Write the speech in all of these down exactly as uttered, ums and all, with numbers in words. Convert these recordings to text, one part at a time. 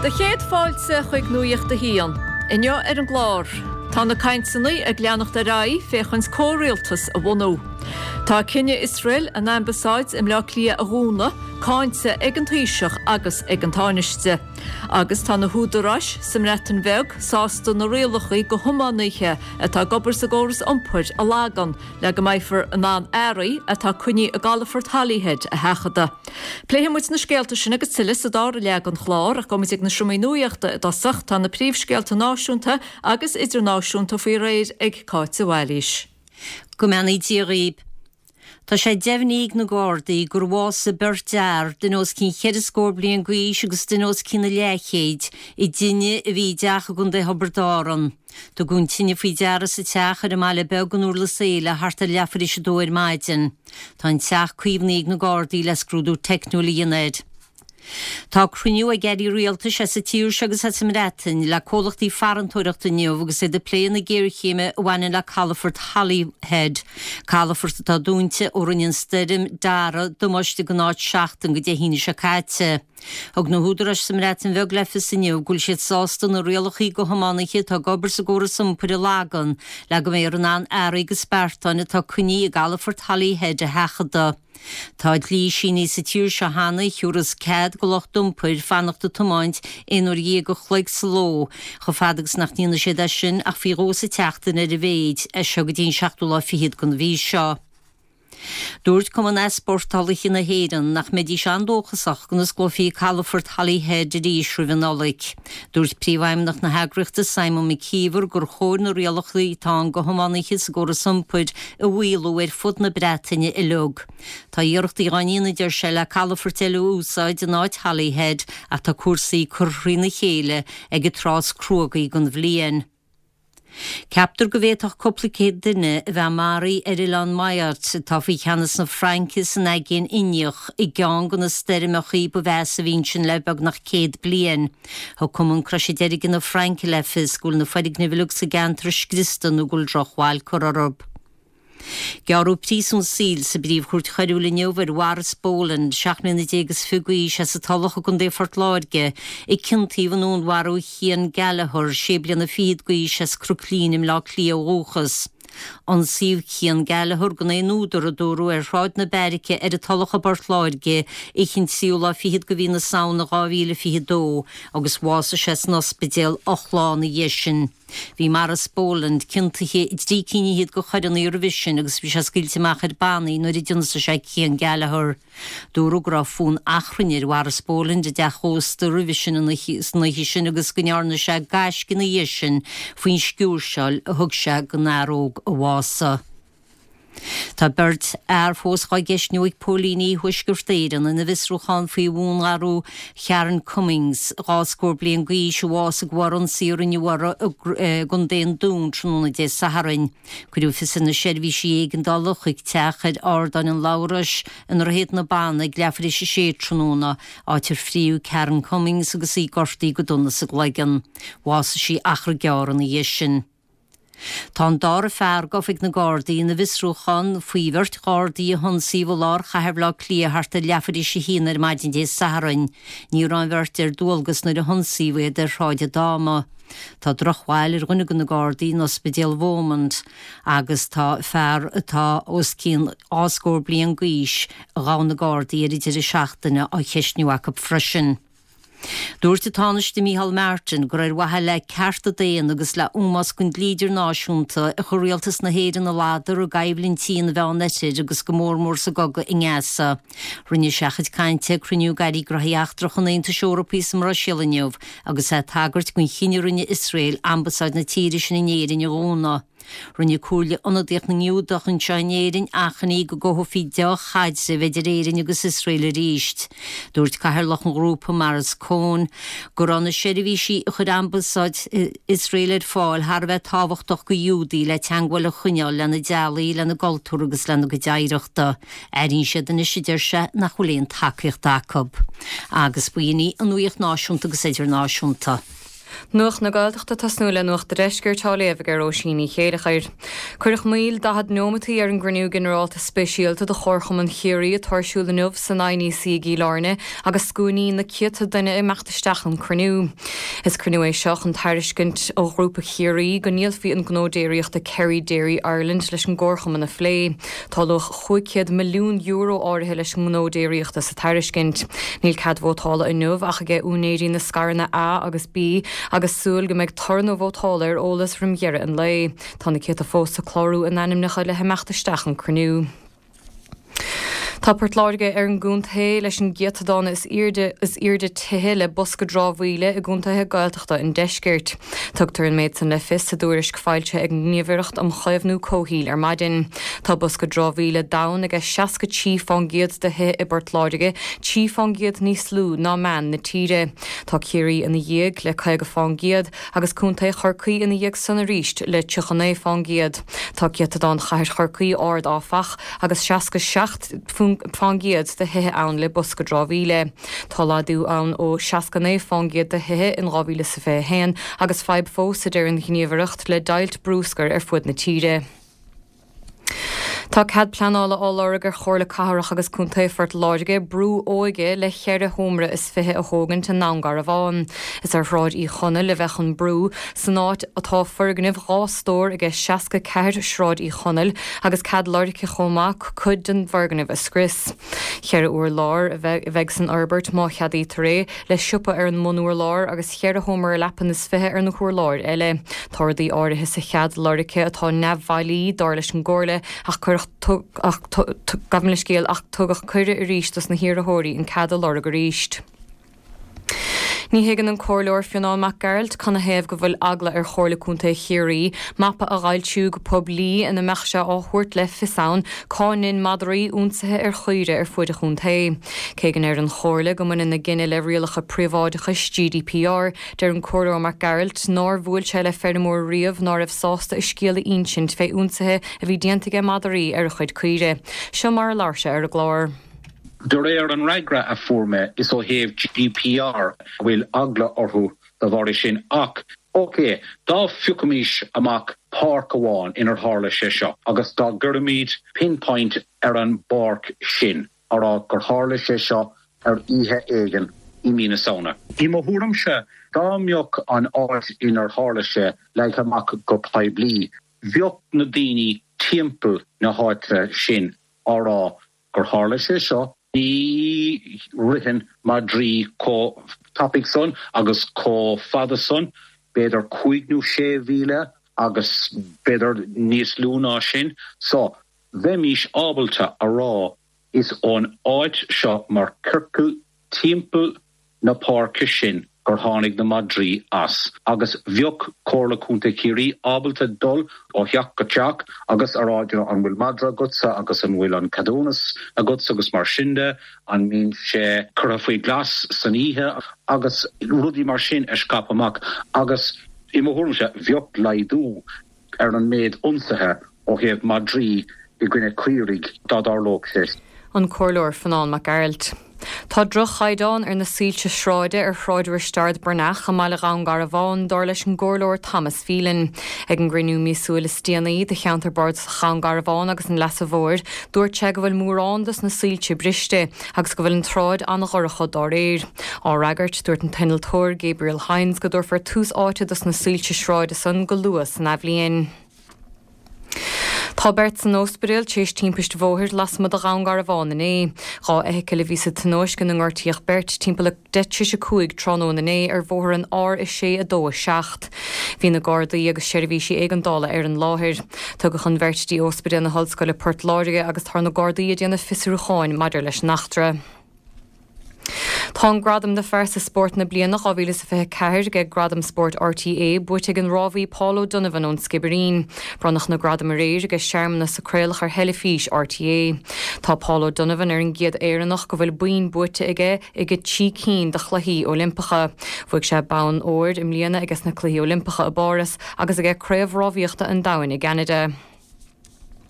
De chéad fáilte chuig nuíocht a híon. Inniu ar an glár. Tá na caintsannaí a gleannacht a raí féchans córéaltas a bhunú. Tá cinne Israel an ambasáid im le clia a rúna, cáinte ag an tríseach agus ag an táneiste. Agus tá na húdarás sem retan bheg sásta na réalachaí go thumánaithe atá gobar sa góras iompair a lágan le go maithfar an an éirí atá cuine a galafar talíhead a hechada. Pléimiid na scéalta sin agus tilis a dára le an chlár a gomis ag na siúmí nuíochta atá sacht na príomhscéalta náisiúnta agus idirnáisiúnta faoi réir ag cáite bhhailís. Go meanaí díríb. Tá sé defhníigh na Gardaí gur bhás sa birtear den os cín chead scór bliain gúis agus den os cín na léchéid i duine a bhí deacha gon de habardáran. Tá gún tinne faoi deara sa teach ar amáile began úr le saoile harta leafar is a dóir maidin. Tá an teach cuomhníigh na Gardaí le scrúdú technolíonad. Tá cruniú a geirí rialtas a sa tíúr agus hat sem rétain le cólachtaí farantóireachta nniu agus é de pléan na géirchéime bhaine le Calafort Holyhead. Calafort tá dúnte ó runin styrim dara domáiste go náid seachtain go dé híine se caite. Ag na húdaras sem rétain bheg lefis inniu gúil siad sásta na rialachaí go hamánaithe tá gobar sa góra sumpur i lágan le go mé an an éirí go spertáine tá cuní a Calafort Holyhead a hechada. Tá lí síní sa tíúr se hána chiúras céad go loch dumpur fannachta tomáint éonar dhé go chluig sló, cho fadagus nach níana sé de sin ach fí rósa teachtain ar a bhéid a seo go dtíon seachtú lá fihiad gon bhí seo. Dúirt cum an esportálaich na héan nach medí se andóchasach gan sclofií Calafort Holyhead a ríis ruhanolaigh. Dúirt príomhhaimnach na heagriachta Simon McKeever gur chóir na rialachlaí tá go hamánaithe sa góra sumpur a bhuiilú ar fud na Breataine i lug. Tá dhearachtaí gáína deir se le Calafort eile úsáid an áid Holyhead a tá cuasaí curthrí na chéile ag a trás cruagaí gon bhliain. Ceaptar go bhéadach coplicéad duine a bheith marí ar Ilan Maiart tá bhí cheannas na Frankis an agén inneoch i gceann go na steirimachí ba bheith sa bhín sin lebeg nach céad bliain. Tá cumann croisidéirigh na Franki lefis gúil na feidig na bhilug sa gantras Cristan nó gúil drochháil corarab. Gearú prísún síl sa bríomh chuirt choirúla neomhar Waras Bólan seachna na dégus fugaí se sa talacha gon dé fort láirge i cintíh anún warú chéan Gallagher séblian na fiad gaí se scrúclín im lá clí óchas. An síomh chéan Gallagher go é núdar a dúrú ar ráid na Berice ar a talacha bart láirge i chin síúla fiad go bhí na saona gáhíle fiad dó agus bhása se na ospidéal ochlána dhéisin. Bhí Maras Bóland cinntathe drí cíine go chuir an Eurovision agus bhí se sciilteach ar bannaí nuair i dionsa sé chéan Gallagher. Dúrú gra fún achrinir Maras Bóland a de chósta Eurovision na hí sin agus gnearna se gais gna dhéisin faoin sciúrseáil a thug se go náróg a bhása. Tá beirt ar fós gá geisniú ag pólíní huisgurtéiran in na visrúchan faoi bhún arú Chearan Cummings gáscór blian gaí se bhás a gwaran sírin iwara gon déan dún trúna dé Saharin. Cuidiú fisan na sérví sí éigen dalach ag teachad ardan an lauras an rahéad na banna ag leafri sé sé trúna átir fríú Chearan Cummings agus í gortaí go donna sa gleigan. Bhása sí achra gearan na dhéisin. Tá an dára fear gofig na Gardaí na visrúchan faoi bhirt Gardaí a honsí bhlár chahar le clia harta leafarí sé hínar maidin dé Saharin, ní ran bhirt ar dúlgus nuair a honsí bhéad ar ráide dáma. Tá drochháil ar gunna na Gardaí na ospidéal Bhomond agus tá fear atá os cín áscór blian gaís a gá na Gardaí ar idir i seachtaine á cheisniuach ab freisin. Dúirt a tánaiste Mícheál Martin gur ar wathe le cearta déan agus le úmas gon líidir náisiúnta a choréaltas na héidir na ládar ó gaibhlinn tí na bheith netir agus go mórmór sa goga i ngeasa. Rinne seachad cainte cruniú gairí graíachtrach an Aontas Eorpaí mar Sílanneamh agus é tagart gon chinear rinne Israel ambasáid na tíiri sin i néirin i Róna. Rinne cúrla anadíoch na ngiúdach an seinéirin achaní go go fí deach chaidse beidir éirin agus Israel a ríist. Dúirt caithirlach an grúpa Maras Cón gur an na sérví sí chud ambasáid Israel ar fáil har bheith táhachtach go Júdaí le teanghfuil a chuineáil le na dealaí le na galtúr agus le na go deireachta. Éirín siad an isidir se nach chuléon takeíocht dacob. Agus buoine an nuíocht náisiúnta agus idir náisiúnta. Nuach na Gaeltachta tasnúla nuach de reisgur táléfagur ó síní chéad chair. Cuirich míl da had nómataí ar an grinú generálta speisialta de chorcham an chéirí a tarsúla nuh san aní sí gí lárne agus scúní na ciata duine i meachtasteach an crinú. Is crinú é seach an tairiscint ó grúpa chéirí go níl fi an gnódéiríocht de Kerry Dairy Ireland leis an górcham an na phlé. Táloch chuiciad milliún euro áirithe leis an gnódéiríocht sa tairiscint. Níl cad bhótála i nuh ach ige únéirí na scarna A agus B agus súil go méid tarna bhótála ar ólas rimghearra an lei. Tá na ciata fós sa chlárú in animnacha le hemeachtasteach an crinú. Tá Port Láirge ar an gúntaí leis an giatadána is irde is irde tuthe le bosca drámhhuile i gúntathe Gaeltachta in deisgirt. Tugtar an méid san le fis sa dúiris fáilte ag níomhaireacht am chaimhnú cóhíl ar maidin. Tá bosca drámhhuile dain agus seaca tí fán giad de he i Port Láirge, tí fán giad níos lú ná man na tíre. Tá céirí ina dhéag le caiige fán giad agus cúntaí chorcaí ina dhéag sanna ríist le tuchané fán giad. Tá giatadán chair chorcaí ard áfach agus seaca seacht fangiad de hithe ann le bosca drámhhuile. Tá ladú ann ó seacané fangiad de hithe in rámhhuile sa fé héin agus feib fós idir an gníomhaireacht le dailt brúscar ar fud na tíre. Tá cad planála áláragar chóirla catharach agus cúntaí Port Láirge brú óige le cheirre hómra is fithe a hógan ta námgar a bháin. Is ar ráid í chuna le bheith an brú san áit atá ferganibh rástóir agus seaca ceir sráid í chunal agus cad láirice chomach chud den ferganibh a scris. Cheirre uair lár bheith san Albert má cheadaí taré le siúpa ar an múnúair lár agus cheirre hómar lepan is fithe ar na chóir lár eile. Táirdaí áirithe sa chead láirice atá nebhhailí dar leis an gcóirle ach chuir gabhan le scéal ach tugach cuire i ríist as na hiarrthóirí in cada lára go ríist. Ní higann an cóirleoir Fionnán Mac Gearailt chuna héamh go bhfuil agla ar chóirla cúntaí chéirí, mappa a ghailtiú go poblí ina meachse áthúirt le fisáin cáin madarí únsathe ar chuire ar fuide chuntaí. Cégan ar an chóirla go muna na gine le rialacha príomháidechas G D P R deir an cóirleoir Mac Gearailt nóir bhfuil se le feirmór riamh nóir ah sásta i scéala insint fé únsathe a bhí déantaige madarí ar chuid cuire. Seo mar láirse ar a glár. De réir an ragra a forme is ó héh G D P R bhfuil agla orthú de bhhair sin ach. Ok, dá fiúcamís amach páirc amháin inar tharla sé seo, agus dá gurmíd pinpoint ar an barc sin ará gur tharla sé seo ar ihe éigen i Minnesota. I mo thuairm se dá mbeadh an áit inar tharla sé le amach go paiblí. Bheadh na daoine timpeall na háite sin ará gur tharla sé seo. Ní rihan Madrí có topic son agus có fada son, beidir cuignú sé bhíle agus beidir níos lúná sin. So, bheimís ábalta a rá is ón áit seo mar circle timpeall na páirce sin gur tháinig na Madrí as. Agus bheadh cóirla cúnta céirí ábalta dul ó theach go teach agus aráidir an bhfuil Madra gutsa agus an bhfuil an Cadónas a gutsa agus mar sinnde an mín sé cura faoi glas san ihe agus rudí mar sin a scap amach agus i mo thuairm se bheadh laidú ar an méid unsathe ó héamh Madrí i gcuine cuirig dadarlóg sé. An cóirleoir Fionnán Mac Gearailt. Tá droch chaidán ar na sílte shráide ar shráidir stard Burnach a mála rangar a bháin dar leis an gcóirleoir Thomas Phelan. Ag an grinú mísúil Stianaí de cheantar changar a bháin agus an lesa bhór, dúirt sé go bhfuil mórándas na sílte briste agus go bhfuil an tráid an ghorcha dar éir. Á ragart dúirt an Tinaltóir Gabriel Hines go dúir for tús áite dus na sílte shráide san go luas na bhliain. Tá bert san óspedal tééis timpiste bhóthir las mu a rangar a bháin é. Rá éice le ví sa tanóis gan an ggurtíoch bert timpeall deitri se cuaig tróna é ar bhóthir an ár is sé a dó seacht. Bhí na Gardaí agus seirbhísí ag an dála ar an láthir. Tugad chun bhertí óspedal na Hallscoil le Port Láirge agus tar na Gardaí a déanana fisarúcháin maidir leis nachtra. Tá gradam de fersa sport na blianach á bhíle sa fé ceir ge gradam sport R T A buite an rábhí Paulo Donovan ón Skibbereen. Brannach na gradam a réir agus seaamna sa créalach ar helifís R T A. Tá Paulo Donovan ar an giad éireannach go bhfuil buin buite ige ige tí cín de chluí Olympacha. Bhuaig sé ban óir im líana agus na cluí Olympacha a Boris agus ige créamh rábhíochta an dain i Canada.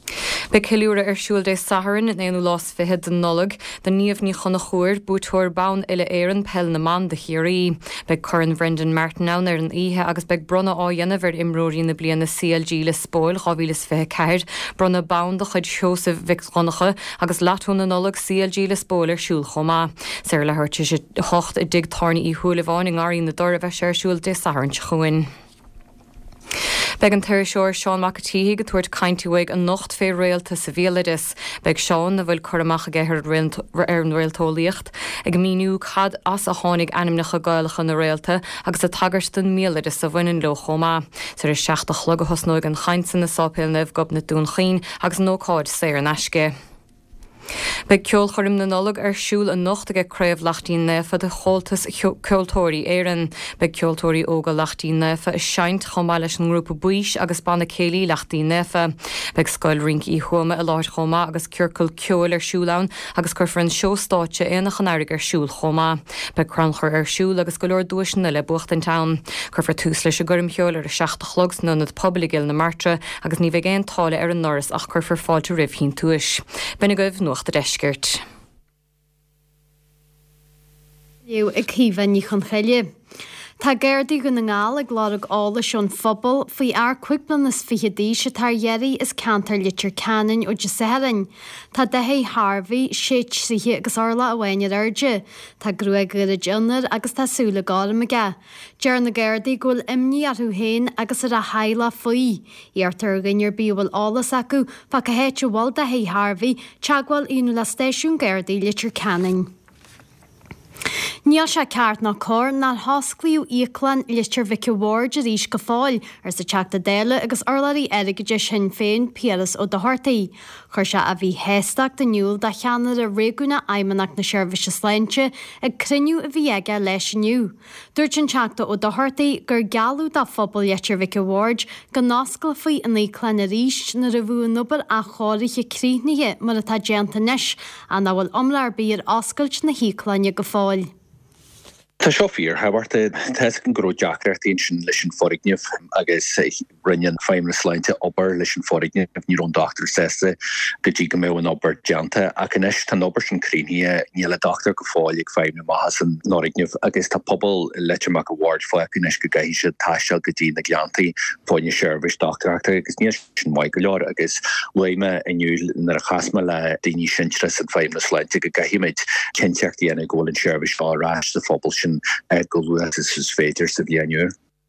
Be ceúra ar siúil dé saharan in éanú lás fihe den nolog, den níomh ní chuna chuir bútúir bán ile éan pell na man de chiaí. Be churann Brendan Martin ná ar an ihe agus be bronna á dhéanamh imróí na bliana C L G le spóil chavílas fihe ceir, bronna bán de chuid Joseph Victronacha agus latún na nolog C L G le spóil ar siúil chomá. Séir le thuirte sé hocht i dig tarna í thuúla bháin in gáí na dora bheith sé ar siúil dé saharan chuin. Beg an tuir seoir Seán McAtee go tuairt caintúig an nocht fé réalta sa bhéalaidir. Beg Seán na bhfuil churamach a gcéthir ar an réaltólaíocht ag míniú cad as a tháinig animnecha gailcha na réalta agus a tagart den méalaidir sa bhainin lo chomá. Sa is seach a chlog a hosnóig an chaintsan na sápéil nef gob na dún chin agus nócáid sé ar neisce. Be ceol churim na nolog ar siúil a nocht a gcréibh lachtíí nefa de choltas ceoltóirí éan. Be ceoltóirí óga lachtíí nefa is seint chomá leis an grúpa buis agus banna céilí lachtíí nefa. Be scoil rink í chuama a láir chomá agus ceorcail ceol ar siúlán agus chufrann seostáte éanach an airigh ar siúil chomá. Be cranchar ar siúil agus go leor dúisna le bucht an town. Chufar tús leis a gurim ceol ar a seachta chlogs nó na poblgil na martra agus ní bheith géan tála ar an noras ach chufar fáilte rih hín túis. Benna goibh nuacht a deisgirt. Iw ag cíhan ní chun cheile. Tá géirdaí go na ngáil ag glárag ála seón phobal faoi ar cuiiplan is fichadí se tar dhéirí is cantar litir canan ó de saharan. Tá dehé Harvey séit sithe agus orla a bhaine airde. Tá grua gurad ionar agus tásúla gála aige. Dear na géirdaí ghfuil imní arthú héin agus ar a haila faoi. Iartar gainar bíhfuil álas acu fa go héite bhil dehé Harvey teagháil inú le stéisiún géirdaí litir canan. Níl sé ceart ná cór ná hosclíú íoclan litir Vicky Ward a rís go fáil ar sa teachta déile agus orlaí aige sin féin Piaras ó do Hortaí. Chir se a bhí héisteach de nniuúil de cheanar a réúna aimimeach na seirbhise sleinte ag criniú a bhí aige leis nniu. Dúirt an teachta ó do Hortaí gur gealú dá phobal litir Vicky Ward go nascail faoi in íoclan a rís na ra bhú nubar a cháirithe críitnithe mar atá déanta níis a ná bhfuil omlair bíar oscailt na híclainne go fáil. Tá seoír habharte te an gró deachart sin leis an forigneamh agus rinnean feimre sleinte obair leis an forigneamh nírón doctor sésa go dtí go méh an obair deanta a inis tá obair sin críní níle doctor go fáil ag feimne maithas an norigneamh agus tá pobl leiteach a ward foiach inis go gaise taiiseal go dtí na gleantaí fáinne seirbhis doctorachta agus níos sin mai go leor agus leime inniuúil nar a chasma le daoine sintre an feimne sleinte go gaimiid cinteachtaí ana ggóil an seirbhis fárás sa phobal sin goúas is féidir sa bhíanúir.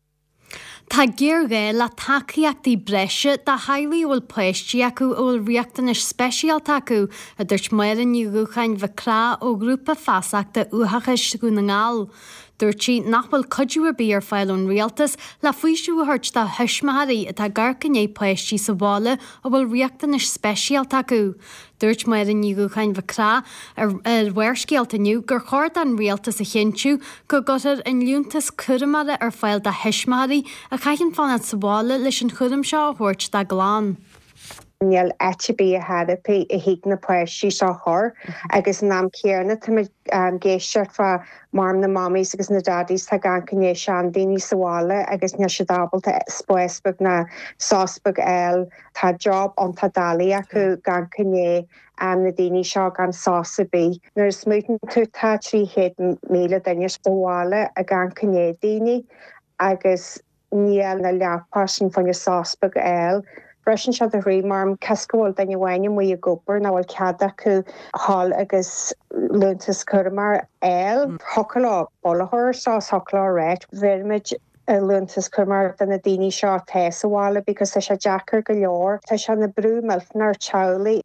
Tá géirgé le takeíachtaí breise de hailí bhfuil pleistí acu ó bhfuil riachtanis speisialta acu a dúirt mar an nniuúchain bhecrá ó grúpa fasachta uthachas go na ngáil. Dúirtí nachfuil codúir bí ar fáilún rialtas le faoisiú thuirt de thuismathaí atá garcané pleistí sa bhála ó bhfuil riachtanis speisialta acu. Dúirt mar an nniuúchain bhecrá ar bhuiircéalta nniu gur chuir an rialtas a chinú go gotar an lúntas curamara ar fáil de thuismathaí a chaithn fanna sa bhála leis an churam seo thuirt de gláán. Níl ete bí a therapy i hiic na pleistí seo thir agus nám céarna tá géisteart fa marm na mammís agus na dadís tá gan cinné sean daoine sa bhála agus níl sé dábalta spóisbeg na sásbeg eil tá job an tá dalí acu gan cinné am na daoine seo gan sása bí. Nuair smútan tú tá trí héad míle daine bhála a gan cinné daoine agus níl na leapásin fan na sásbeg eil. Russian se a ré marm cascóil daine bhhaine mu a gopur ná bhfuil ceada acu hall agus luntas curmar eil thocolá bolthir sás thocolá réit bhirimiid luntas curmar den na daoine seo theas bhála because tá sé deachar go leor tá se na brú miltnar tealaí.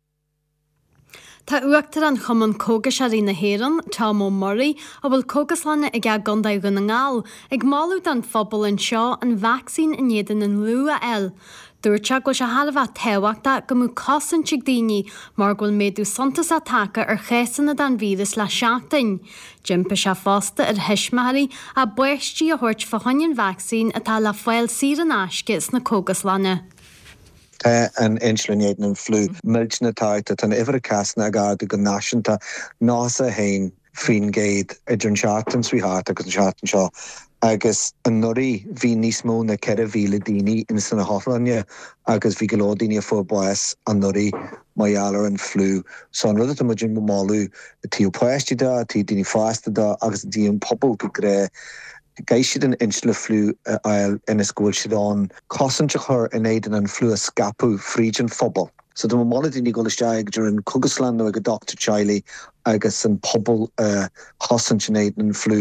Tá uachtar an chuman cógas a rí na héan tá mó morí a bhfuil cógaslanna ag a gandaigh go na ngáil ag máú an phobal an seo an vaccín in éan an lua eil. Dúirte go se halbh tehaachta go mú cosan si daoine mar ghfuil méadú santas atácha ar chésanna den víras le seachtain. Jimpa se fásta ar thuismathaí a buistí a thuirt fahainn vaccín atá le fáil siar an aisce na cógaslanna. Tá an insulinéan an flú. Miltna táid an ihar casna a gáda go náisinta nása hain fin géid idir an seatan swi hat agus an seatan seo agus an norí hí níos mó na ceir bhíle daoine in sanna Hofranja agus bhí go daoine fór buas an norí maialar an flú. So an rud a muid máú tí poisttí da, tí daoine fásta da agus dí an pobl go gré Geisiad an insle flú ail in a scúil siad an cosintse chur in éidir an flú a scapú frídjan fphobal. So do mála daoine go isteag dur an Cugusland ag a Doctor Chiley agus an pobl uh, cosintse in éidir an flú.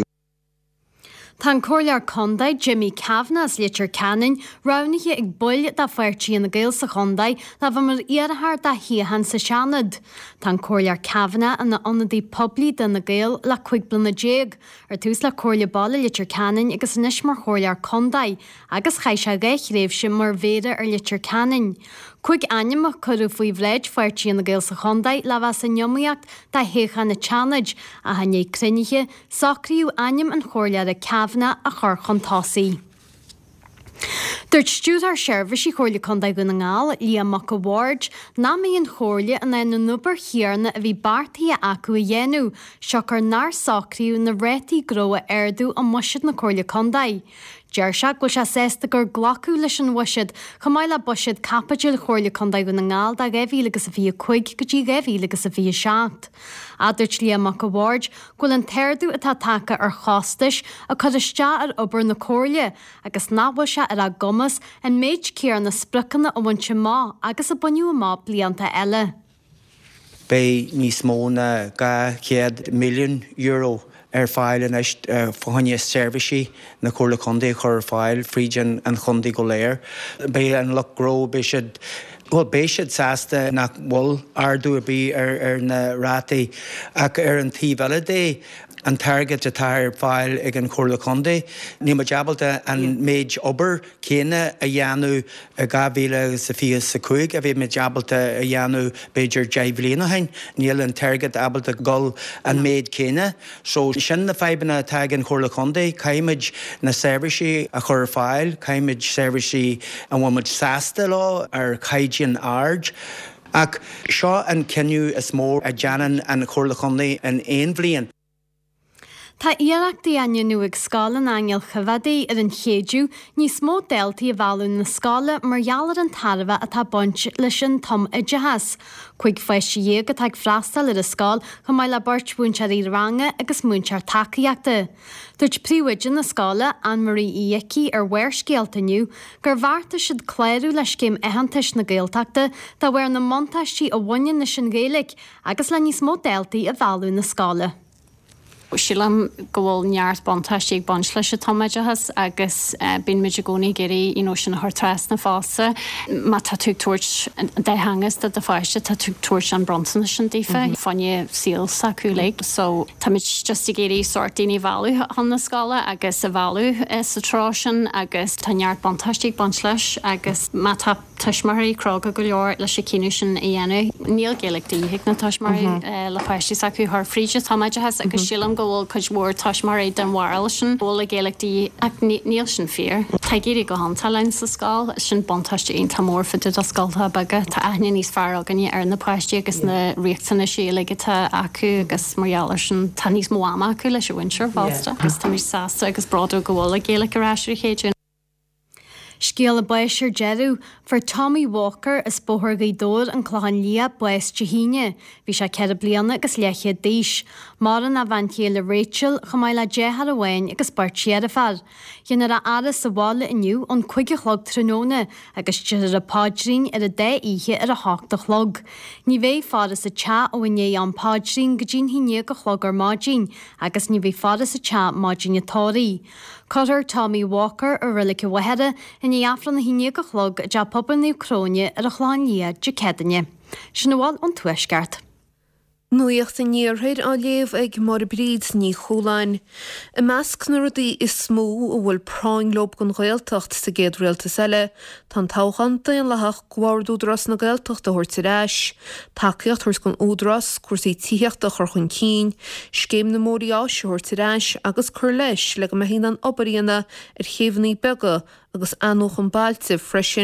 Tá cóirlear condaid Jimmy Kavanagh as litir canin ránaiche ag buil da fuirtí in na gail sa condaid na bha mar iarthar da hiahan sa seanad. Tá cóirlear Kavanagh an na onadaí poblí den na gail le chuig blina déag ar tús le cóirle balla litir canin agus inis mar chóirlear condaid agus chaise gaich réibh sin mar bhéidir ar litir canin. Cuig animach chuú faoi bhléid fuirtí in na gail sa condaid le bheith sa neomíocht da héchan na teanid a hané criniche sacríú anim an chóirlear a Kavanagh a chur chun tosaí. Dúirt stúdar seirbhís i chóirle condaid go na ngáil Liam McAward ná míon chóirle an na nubar chiarna a bhí bartaí acu a dhéanú seo gur nar sacríú na rétaí gro a airdú an muisiid na chóirle condaid. Deir se go se sésta gur glacu leis an bhuisiid chu maiile le buisiid cappaidil chóirle condaid go na ngáil da gabhí agus a bhí chuig go dtí gabhí agus a bhí seacht. A dúirt Liam McAward ghfuil an téirdú atá take ar chostais a chud iste ar obair na cóirle agus nábhail se ar a gomas an méid céar na spriccanna a bhaintse má agus a buinniú má blianta eile. Bei níos móna ga céad milliún euro ar fáil in eist fáinne servicí na chóirle condaid chur fáil frídjan an chundaí go léir. Bei an luck gro bei siad Well, béisiad sásta nach bhil ardú a bí ar, ar na rátaí ach ar an tí bheile dé an target a tair fáil ag an chóirle condaid. Ní ma jabalta an méid obair céine a dhéanú a gabhíle sa fios sa chuig a bhí me jabalta a dhéanú beidir deimhlína hain. Níl an target abalta gol an méid céine. So sin na feibanna tag an chóirle condaid, caiimiid na servicí a chur fáil, caiimiid servicí an bhfuid sásta lá ar caidian ard. Ach seo an cinniú is mór a deanan an chóirle condaid an éon bblion. Tá iarachtaí ainneú ag scála na angeal chofadaí ar an chéadú níos mó deltaí a bhálún na scála margheallar an tarbh atá buint leis an tom idehas. Chuig feisi dhéag atá ag freastal ar a scáil chu maiile le bairt búntear í ranga agus múntear tacaíachta. Dúirt príomhaidir na scála Anne-Marie Iacki ar bhair scéaltainniu gur bharta siad cléirú leis céim éhantais na gailteachta tá bhair na montáistí a bhaine na sin Gaeilge agus le níos mó deltaí a bhálún na scála. Sílam go bhfuil neart bontáistí ag bont leis a tomaidehas agus bíon muidir gcónaí géirí in sin na thutras na fása má tá tú tuairt de hangas de fáiste tá tú tuairt an bronsan sin dífa fanne síl sa cúlaigh, so tá muid just i géirí sortaíní bhú an na scála agus a bhú sa trásin agus tá neart bontáistí ag bont leis agus má tá tuismarí croga go leor leis sé cinú sin i dhéanú. Níl Gaeilge díhiigh na tuismarí le fáistí sa chu th fríide tomaidehas agus sílam go bhfuil chuid mór tuismarí den bhil sin bhla Gaeilge ach níl sin fear. Tá géirí go hantalinn sa scáil sin bontáiste on tá mór fiú a scáiltha baga tá aithne níos fear aganí ar na páistí agus na riachtainna sílaige tá acu agus margheallar sin tá níos mó ama acu leis winter básta agus tá mí sásta agus bradú go bhla Gaeilge aráisiú chéidir. Scéal a Baisir Jeru for Tommy Walker is bóthir gaidóir an chláhan lia bues Jehíine, bhí sé cead bliana agus leiche díis. Mar an a bhaintí le Rachel chumáile déthar a bhain agus bartíar a far. Dhéanar a aras sa bhála inniu an chuige chlog tróna agus tíar a pádrín ar a dé ihe ar a háta chlog. Ní bhéh fadas a te ó bhaine an pádrín go dín híine go chlog ar mádín agus ní bhéh fadas a te mádín atóirí. Cutter Tommy Walker ar rilik a waheada in í afran na híine go chlog a poban na Ucróine ar a chláin lia de cedanne. Sin bháil an tuisceart. Nuíocht a níorthaid á léamh ag mar bríd ní choláin. I measc na rudaí is smó ó bhfuil práin lob gon Gaeltacht sa géad réaltas eile, tá táchanta an lethach ghabhard údras na Gaeltacht a thuirt aráis, takeíocht thuirt gon údras, cuasaí tíocht a chur chun cín, scéim na mórí áis a thuirt aráis agus chur leis le go mé hín an obaríanna ar chéimhnaí bega agus anóch an bailte freisin.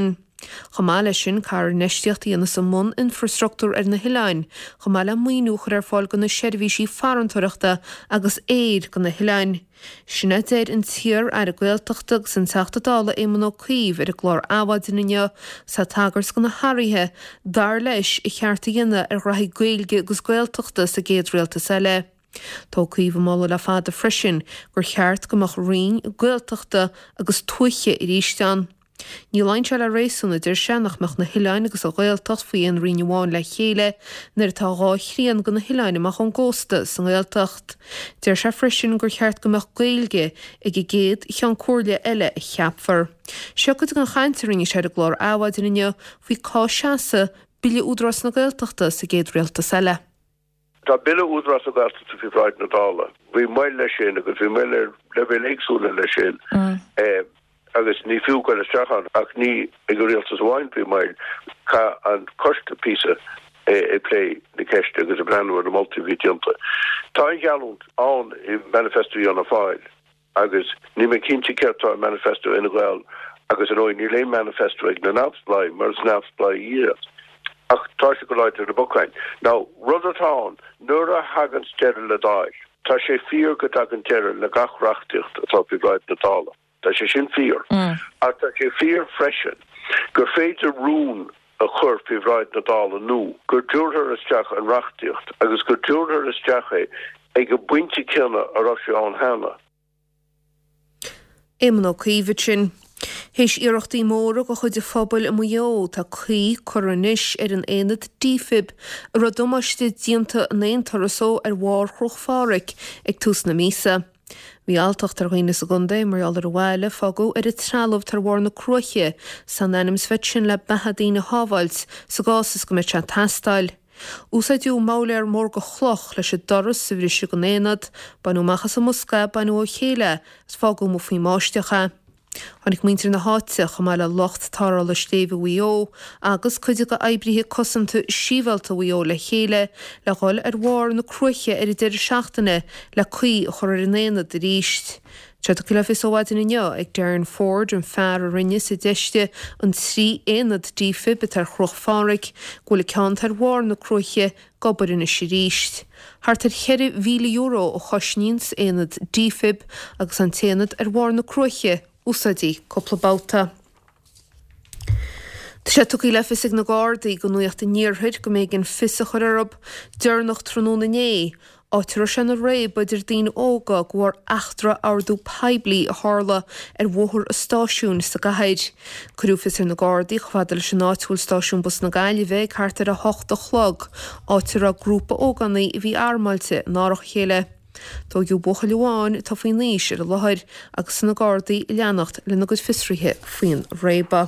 Chamáile sin car neisteachtaí ana sa mún infrastruktúr ar na Hileáin, chamáile muoinúchar ar fáil go na seirbhísí farantóireachta agus éir go na Hileáin. Sinna déir an tír ar a Gaeltachta san teachtadála éman ó cuomh ar a glór ábhaidinne sa tagars go na Hairíthe dar leis i chearta dhéine ar rathí Gaeilge agus Gaeltachta sa géad rialtas eile. Tá cuomh mála le fada freisin gur cheart gomach rion Gaeltachta agus tuaiche i ríisteán. Ní lein se le rééisúna idir seannach meach na Hileáin agus a Gaeltacht faoi an rineháin le chéile nar tá gá chrían go na Hileáin amach an ggósta san Gaeltacht. Deir se freisin gur cheart gomach Gaeilge ag i géad chean cóirle eile i cheapfar. Seo go an chaintearing sé a glór ábhaidinne faoi cá seasa bille údras na Gaeltachta sa géad rialtas eile. Tá bille údras na Gaeltachta fi bhráid na dála. Bhí meil le sin agus bhí meil le bhé éagsúla le sin. agus ní fiú go le strachan ach ní ag go rialtas bháin bhí meil cá an costa písa é play na ceiste agus a brenúir na multivídianta. Tá gealúnt an i manifesto an a fáil agus ní me cinnte ceirtá manifesto ina gháil agus an óid ní lé manifesto ag na nápsblai mar nápsblai íras. Ach tá se go leid ar na bocain. Now, rud atá nuair a hagan steire le dáil. Tá sé fíor go agan teire le gachrachticht atá fi bhráid na dála. Tá sé sin fíor. A tá sé fíor freisin. Gur féidir rún a chur fi bhráid na dála nó. Gur dúrthar isteach an rachticht agus gur dúrthar isteach é ag go buinte cinna a ra sé an hena. Éman ó cuomh sin. Héis iirechtaí móra go chuid de phobal i mó tá chuí choranis ar an éad dífib a ra dumaiste dianta an éon tarasó ar bhár chruchfáric ag tús na mísa. Bhí altacht ar ghaoine segunda mar all ar bhile fagó ar i trealamh tar bhór na cruiche san anims feit sin le behadína hábhailt sa gásas go mit se tastáil. Úsáidú mála ar mór go chloch leis sé doras sa bhrí go néad, banú machchas a musca banú ó chéile s fagó mú faoi máisteacha. Honnig muintir na háte chamáile locht tára le stéomh uío agus chuide go eibrithe cosanta síbhalta uío le chéile le gáil ar bhár na cruiche ar i deidir seachtainna le chuí a chur in éad de ríist. Tre go le fis óhaidin inneo ag Darren Ford an fear a rinne sa deiste an trí éad dífib a tar chruchfáric go le cean tar bhár na cruiche gobar ina sé ríist. Thart ar cheir mhíle euro ó chosníns éad dífib agus an téanad ar bhár na cruiche úsáidí coppla báta. Tá sé tuí le fisig na gádaí go nuocht a níorthaid go méid gin fisa chur arab dearnach tróna né, áitiir se na ré beidir daoine óga go bhar achtra ardú peblií a hála ar bhthir a stáisiún sa gahaid. Curú fisir na gádaí chhadal sin áitiúil stáisiún bus na gaiile bheith cartar a hochta chlog áitiir a grúpa ógannaí i bhí armailte nárach chéile. Tó giú bocha leháin tá faoin níos ar a láthir agus na gádaí i leannacht le na go fisrithe faoin réba.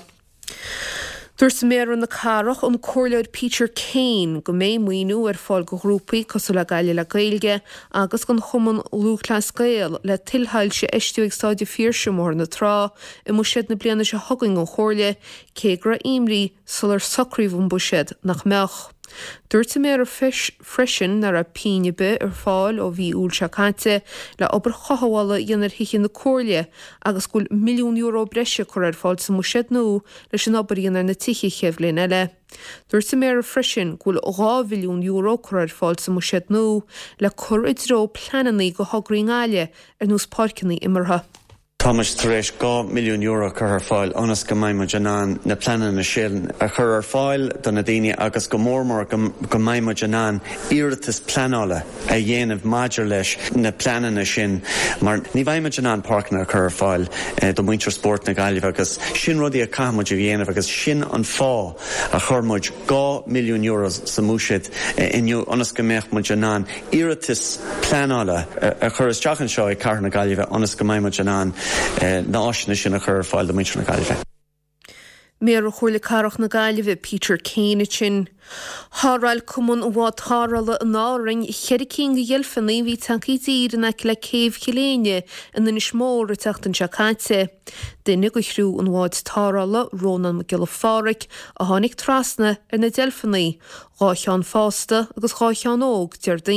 Dúir sa méar na carach an cóirleid Peter Kane go mé muoinú ar fáil go grúpaí cosú le gaiile le Gaeilge agus gan chuman Lúthchleas Gael le tilthail sé eistú ag stáide fíorse mór na trá i mu siad na bliana se thugainn an chóirle cé gra imrí sular socríomh buisiad nach meach. Dúirta mé ar freisin nar a píinebe ar fáil ó bhí úl seáinte le obair chothhála dionar hiichin na cóirle agus gúil milliún euro breise chur ar fáil sa muisiad nó leis an obair dionar na tichi cheimhlín eile. Dúirta mé ar freisin gúil dhá milliún euro chur ar fáil sa muisiad nó le chur idró plananaí go hograí ngáile ar nús páircinnaí imirtha. Thomas taréis gá milliún euro chur ar fáil anas go maiime janán na planan na síl a chur ar fáil don na daine agus go mórmór go maiime janán iiritas planála a dhéanamh maidir leis na planan na sin mar ní bhaime janán parkna a chur ar fáil do muintir sport na Gaillimh agus sin rudí a camuid a dhéanamh agus sin an fá a churmuid gá milliún euros sa múisiid inniu anas go méach mu janán iiritas planála a chur is teachan seo i car na Gaillimh anas go maiime janán na áisina sin a chur fáil do muintir na Gaillimh. Méar a chuirla carach na Gaillimh Peter Kane sin. Háráil cumann bhád thárala an áring cheiricín go dheilfannaí bhí tancaí díranna le céimh chiléine in is mór a teachtain seáinte. Duine go chrú an bhád thárala Rónan McGillifáric a tháinig trasna ar na dheilfannaí, gá cheann fásta agus gá cheann óg deardaoin.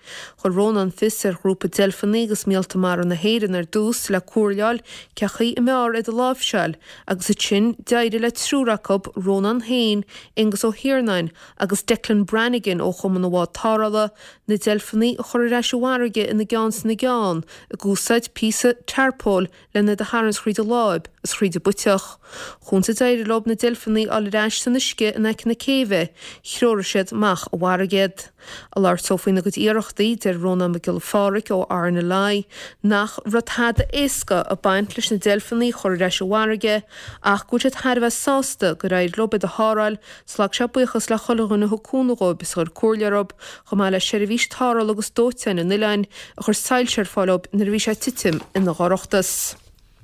Chil Rónan Fisser grúpa delfanígus mílta mar an na héirean ar dús le cuairleáil cechaí i meár iad a lábhseáil, agus a sin deide le trúracob Rónan Hain, Ingus ó Hiarnain, agus Declan Brannigan ó chuman bhád tárala na delfaní chuir eis bhharige in na gans na gán, a gúsáid písa tarpól lena de Harans chríd a láib, as chríd a buteach. Chunta deide lob na delfaní all reis san isce in ec na céve, chróir siad mach a bhhariged. A lár sófaí na gud iarachtaí der Róna McGill Fáric ó Arna Lai, nach rathada éasca a baint leis na delfaní chuir eis a bhharige, ach gúid tharbh sásta go raibh lobad a háráil, slag se buchas le cholagan na hocúnaróib is chuir cuairlearob, chumá le seirbhís táráil agus dóitein in Nilein a chur sailseir fáilob na bhí sé titim in na gáireachtas.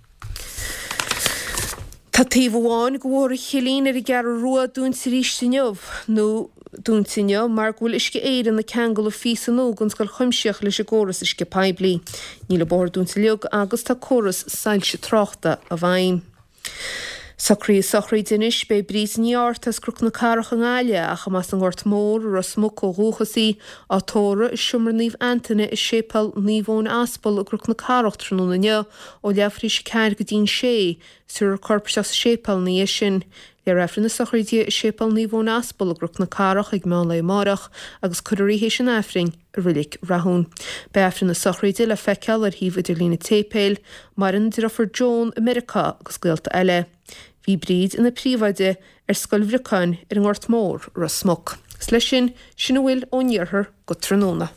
Tá taobháin go bhfuair chelín ar i gar rua dún sa ríis sinneomh nó dún sinne mar bhfuil isce éidir na ceangal a fís an nó gon scail chuimseach leis a góras isce peblií. Ní le bór dún sa leog agus tá choras sailse tráchta a bhain. Sacrí sachraí dinis be brís níartas cruc na carach an gáile a chamas an gort mór ar a smuc ó rúchasí á tóra is siomar níomh Anthony is sépal níomhón aspal a cruc na carach trúna nne ó leafrí sé ceir go dín sé suair corpseach sépal ní sin. Le raifrin na sachraidí is sépal níomhón aspal a cruc na carach ag meán le marach agus cuirí hééis an éifring a rilik rahún. Be éifrin na sachraidí le feiceal ar híomh idir lína tépéil mar an dirafar John America agus gaalta eile. Bhí bríd ina príomhaide ar scoilbhreáin ar an ort mór ar a smoc. Slei sin sin bhfuil ó níorthar go tróna.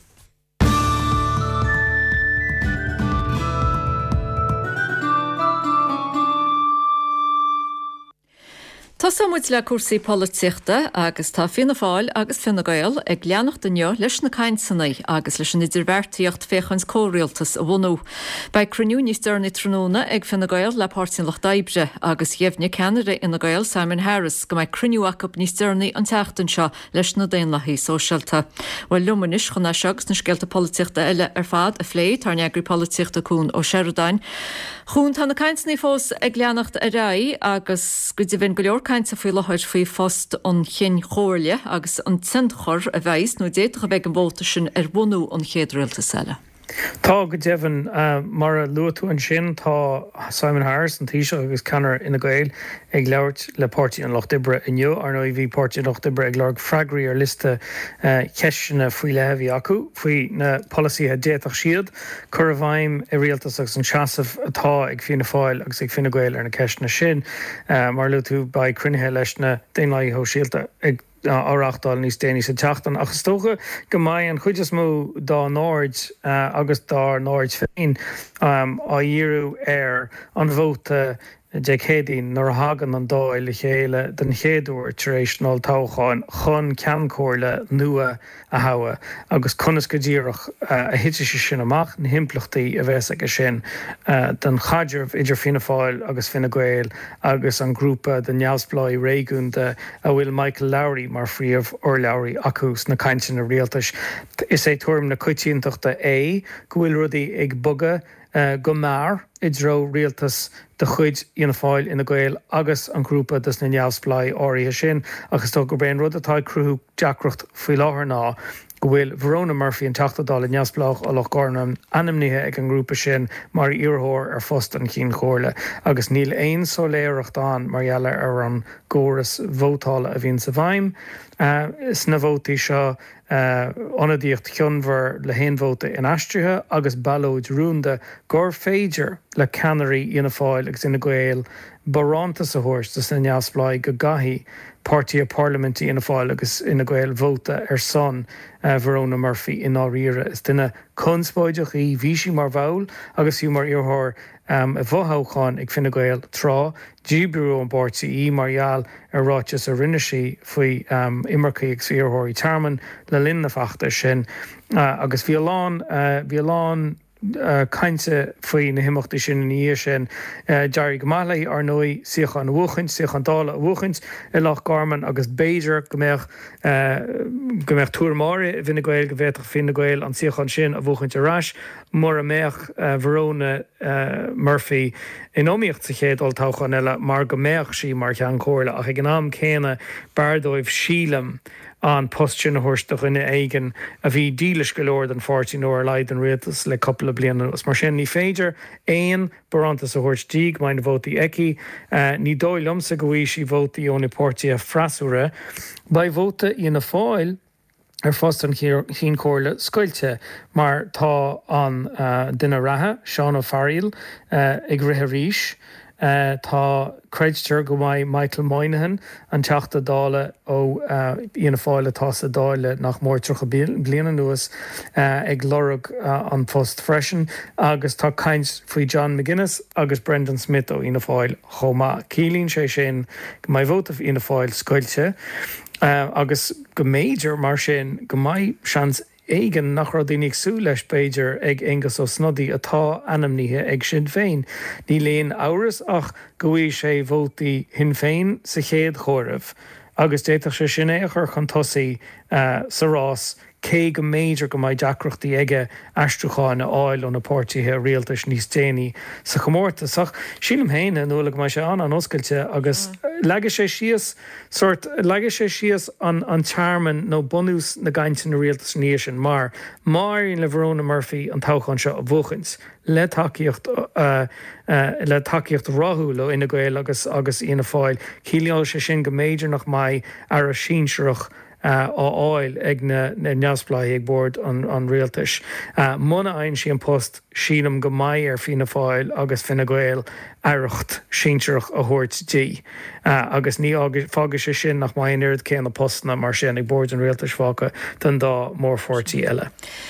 Tá samúid le cuasaí políochta agus tá fina fáil agus fina gail ag leannacht danne leis na caiinsanna agus leis an idirhharrtaíocht féchans córéaltas a bhhanú. Ba cruniú níos dearna tróna ag fina gail le páirtin lech daibre agus dhéimhne Canada ina gail Simon Harris go mbeidh cruniúach up níos dearna an teachtain seo leis na déanlathaí sóisialta. Bhfuil lumanis chuna segus na scealta políochta eile ar fad a phléid tar neagraí políochta cún ó Sheridan. Chún tá na caiinsanna fós ag leannacht a rá agus go dtí bhain go leor Kainte fao lehaid faoi fost an chin chóirle agus an tintchor a bheits nó déadcha bheith an bóta sin ar bhunú an chéadréalta selle. Tá go devan uh, mar a luatú an sin tá Simon Harris an tíise agus canar ina gail ag leirt le pártí an Loch Dibre inniu ar nó bhí pártí an Loch Dibre ag leir freigraí ar liste uh, ceisina faoi lehí acu faoi na policíthe déach siad chur a bhaim i rialtas agus an seasamh atá ag fina fáil agus ag fina gail ar na ceisina sin uh, mar luatú ba crunithe leis na déanlaí ho síalta ag áreachtáil níos déanaí sa teachtain agus tócha go mbeidh an chuideas mó dá náid uh, agus dá náid féin um, á dhéanú ar an bhóta de chédaín nar hagan an dáil le chéile den chéadúir traditional táchaáin chun ceancóirle nua a hawa agus conas go ddíireach uh, a hiite sé sin amach na himplachtaí a bheits aige sin uh, den chaidirh idir fina fáil agus fina gail agus an grúpa den neamhspláí réúnta a bhfuil Michael Lowry mar fríomh or Lowry acús na caiintin a rialtas. Is é tuaim na cuitíonnachta é go bhfuil rudaí ag buga Uh, go mar i dro rialtas de chuid ina fáil ina gail agus an grúpa dus na neamhspláí áirithe sin agus tó go ben rud atá cruú deacrocht faoi láthair ná go bhfuil Verona Murphy an teachtadáil neamhspláach a Loch Garnham animnithe ag an grúpa sin mar iarthóir ar fust an chin chóirle agus níl aon soléireacht an marheala ar an góras vótála a bhíonn sa bhaim uh, is na bhótaí seo Uh, onadíocht chionmhar le héonvóta in aistrithe agus ballóid rúnda gur féidir le canarí ina fáil agus ina gail baránta sa thuirs dus na neamhspláí go gaithí Party a Parliamentí ina fáil agus ina gail vóta ar son uh, Verona Murphy in áíire is duine conspóideach í bhísí mar bhail agusú mar iarthóir um, a bmhthócháin ag fina gail trá díbrú an báirtí í margheall ar ráiteas a rinne sí faoi um, imarcaí ag iarthóirí tarman le linn na fachta sin uh, agus bhí lán uh, bhí lán Uh, kainte faoi na himachta sin na dhé sin uh, dearí go maithaí ar nói siach an bhuachint, siach an dála a bhuachint i Loch Garman agus Béidir go mbeadh uh, go mbeadh túrmáire bhína gail go bhéadach fin na gail an siach an sin a bhuachint arás mar a méach uh, Verona uh, Murphy in óíocht sa chéad all táchan eile mar go méach sí mar chean cóirla ach ag an am céine bardóibh sílam an postsin thuirsta chuine aigen a bhí dílis go leir an fortí nó leid an réaltas le coppla bliana as mar sin ní féidir éon barantas a thuirtíigh main bhótaí eici ní dóil lomsa go bhí sí bhótaí ónna pórtaí a frasúra ba bhóta ina fáil ar fast an chin cóirle scoilte mar tá an uh, duine rathe Seán O'Farrell uh, ag rithe ríis uh, tá creidtear go maiid Michael Moynihan an teachta dála ó uh, ina fáile tá a dáile nach mór trocha bliana nuas uh, ag lorug uh, an post freisin agus tá caint faoi John McGuinness agus Brendan Smith ó ina fáil chomá cílín sé sin go maiid bhóta ina fáil scoilte. Uh, agus go méidir mar sin go maiid seans éigen nach ra daoine sú leis Beiidir ag ingus ó snodí atá anamníthe ag sin féin. Ní léon áras ach go bhfuil sé bhótaí hin féin sa chéad chomhaireamh. Agus déiteach sé sin é a chur chun tosaí uh, sa rás cé go méidir go maiid deacrochtaí aige aistrucháinna áil ó na pórtaithe rialtas níos déanaí sa chomórta. Sach sílam héine nuair mai sé an an oscailte agus leige sé sios sort leige sé sios an an charman nó bonús na gaiinte na rialtas níos sin mar mar in le Verona Murphy an táchan seo a bhuachans le takeíocht uh, uh, le takeíocht rathúla ina gael agus agus ina fáil cíleáil sé sin go méidir nach mai ar a sínseireach á áil ag na neaspláí ag bord an, an rialtas. Uh, Muna ein sí an post sílam go maiid ar fina fáil agus fina gael aireacht sínseireach a thuirt dí. Uh, agus ní fágus sé sin nach mai irid céan na postna mar sin ag bord an rialtas fáca den dá mór fortí eile.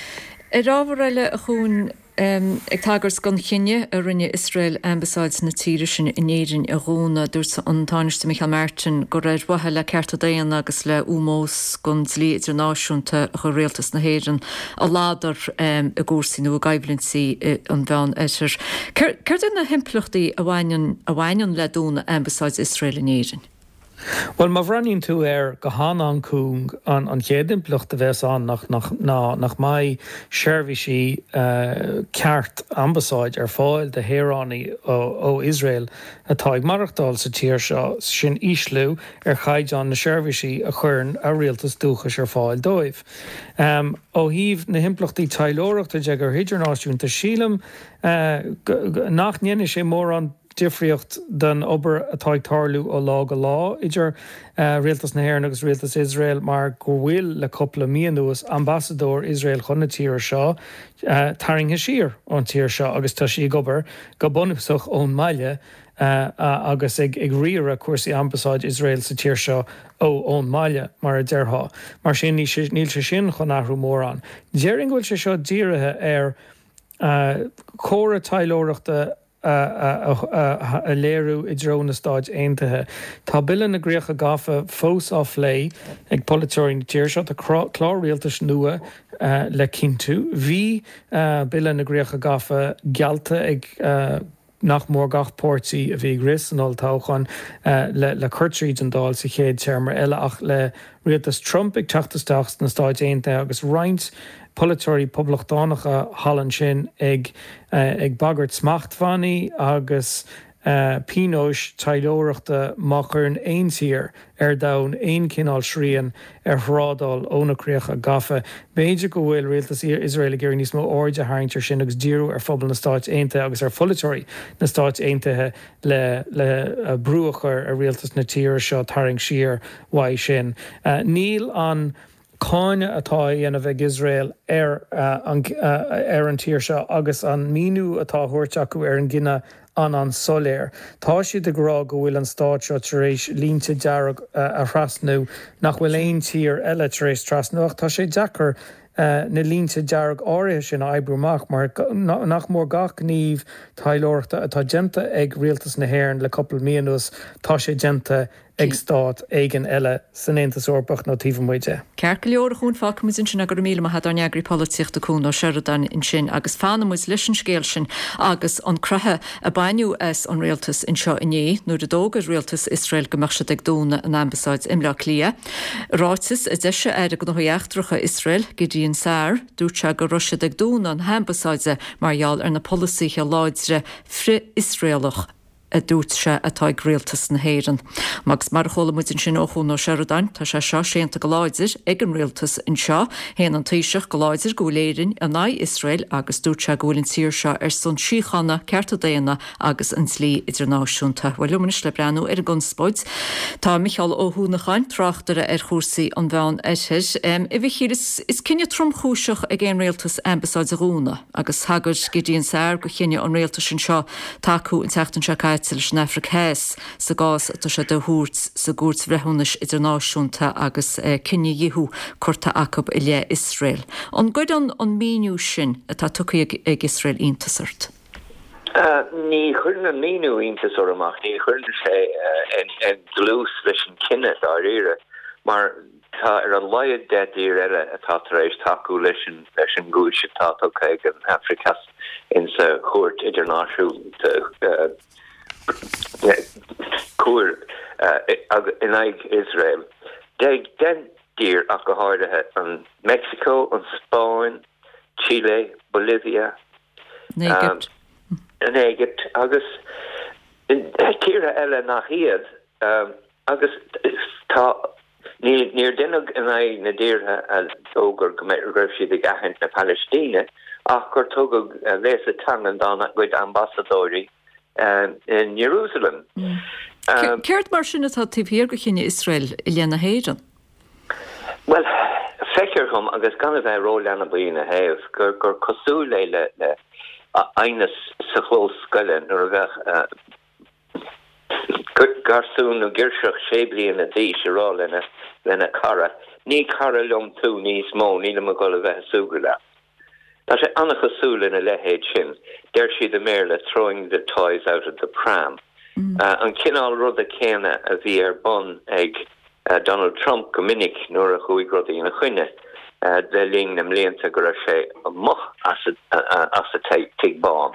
I rábhar eile a chuún Um, ag tagars gan chinne a rinne Israel ambassáids na tíiri sin inéidirn a róna dúirt an táiste Michael Martin go raibh wathe le cearta daon agus le úmós gon slí idirnáisiúnta a chu réaltas na héireann a ládar um, a gcúsaí nó a gaiblinnsaí an bhean éitir. Ceir na himplachtaí a bhhaineann le dúna ambassáids Israel inéidirn? Well, ma bhraníonn tú ar go hána an cúng an, an chéadimplacht a bheits an nach, nach, nach, nach mai seirbhísí uh, ceart ambassáid ar fáil de héránaí ó, ó Israel atá ag marachtáil sa tír seo sin íslú ar chaid an na seirbhísí a chuirn a rialtas dúchas ar fáil dóibh. Um, ó híomh na himplachtaí tailóireachta de gur hidirnáisiúnta sílam uh, nach nnéine sé mór an difriocht den ober atá tarlú ó lá go lá idir uh, rialtas na hÉireann agus rialtas Israel mar go bhfuil le coppla míonúas ambassador Israel chuna tír seo uh, taringthe siar an tír seo agus tá sí gobar go bunúsach ón maile uh, uh, agus ag, ag riar a cuasaí ambassáid Israel sa tír seo ó ón maile mar a deirtha mar sin níl sé sin chun ahrú mór an. Déiring bhfuil sé seo díirithe ar uh, córa tailóireachta a uh, uh, uh, uh, léirú i drón na stáid aontaithe. Tá bilean na gréocha gafa fós á lé ag politeoirí na tíir seo a chlár rialtas nua uh, le cintú. Bhí uh, bilean na gréocha gafa gealta ag uh, nach mór gach pórtaí a bhí gris an táchan uh, le, le Curtreid an dáil sa chéad tearmar eile ach le rialtas Trump ag teachtasteach na stáid aontaithe agus roinnt politeoirí poblachtánacha hallan sin ag, uh, ag bagart smachtmhaí agus uh, pínóis tailóireachta má chuirn aon tír ar dam aon cinál srían ar thrádal ónacríocha gafa. Béidir go bhfuil rialtas Israel géirí níos mó áide haingtar sin agus díú ar phobal na stáit aontaithe agus ar politeoirí na stáit aontaithe le, le uh, brúachar ar rialtas na tír seo taring siar waith sin. Uh, níl an cáine atá dhéanamh ag Israel ar uh, an, uh, ar an tír seo agus an míú atá thuirt acu ar an gine an an soléir. Tá siad ará go bhfuil an stáit seo tar éis línte dearg uh, a thrasnú nach bhfuil éon tír eile tar éis trasnúach. Tá sé deachar Uh, na línte dearg áirithe sin ebrúach mar na, nach mór gach níomh tailóireachta atá genta ag rialtas na hÉireann le coppla míonús tá sé genta ag stát éigen eile san Aontas Eorpach nó tíomh muide. Ceir go leor chun fácamus sin a gur míle a had an neagraí políochta cún ó Sheridan in sin agus fánamuid leis an scéal sin agus an cruthe a bainiú as an rialtas in seo inné nuair a dógur rialtas Israel gomeachse ag dúna an ambassáid imlá lia. Ráitis a deise ar a go nóíochttracha Israel go an sár dúrte go Russia ag dún an ambassáide margheall ar na polísaithe láidre fri Israelach a dútse atá gréaltas na héan. Magus mar chola muin sin óún nó Sheridan tá sé seo séanta go láidir ag an réaltas in seo héan an taoiseach go láidir goléirin a ná Israel agus dútse ggólinn tíir seo ar son síchanna cearta déana agus an slí idirnáisiúnta. Bhfuil lumanis le breanú ar gun spóid. Tá Michael ó húnachain trachtara ar chósaí an bhean éis. Um, I bhí chéir is, is cinenne trom chúiseach ag an réaltas ambaáid a rúna, agus hagad gidíon sár go chinne an réaltas sin seo taú in teachtan se caiitil sin Africhéis sa gás atá sé de hút sa gúirt bhreithúnas idirnáisiúnta agus uh, cinenne dhiú chuirta acab i le Israel. An gcuid an an míniú sin atá tucaí ag, ag Israel iontasart. Ní chun an míú íntas orach, ní chun sé an glús leis an cinenne á rire, mar tá ar an leiad deír eile atá éis taú leis leis an gúil se tátócha an Africas in sa chuirt idirnáisiúnta cuair in aig Israel. Deag den dír ach go háirithe an Mexico, an Spáin, Chile, Bolivia, um, an Egypt, agus tíre eile nach iad um, agus tá níor duine in aig na ddíirthe a ógur go raibh siad ag aithint na Palestine ach gur tugad uh, leis a tangan dána goid ambassadóri um, in Jerusalem. Mm. Um, Ceirt mar sin atá tíhhíar go chinine Israel i léana héan? Well, feicir chum agus gan bheith ró leanna buína héamh gur gur cosú le le le ainas sa chlós scoile nuair a bheith garsún ó ggirseach sé bliana a dtí sé rá lena lena cara. Ní cara lom tú níos mó ní le go a bheith súga le. Tá sé annach cosú lena lehéid sin, déir siad a méle throwing the toys out of the pram. Mm. Uh, an cinál rud a céine a bhí ar bun ag uh, Donald Trump go minic nuair a chuig rudaí na chuine. Uh, de ling nam leanta go sé moch as a teag bán.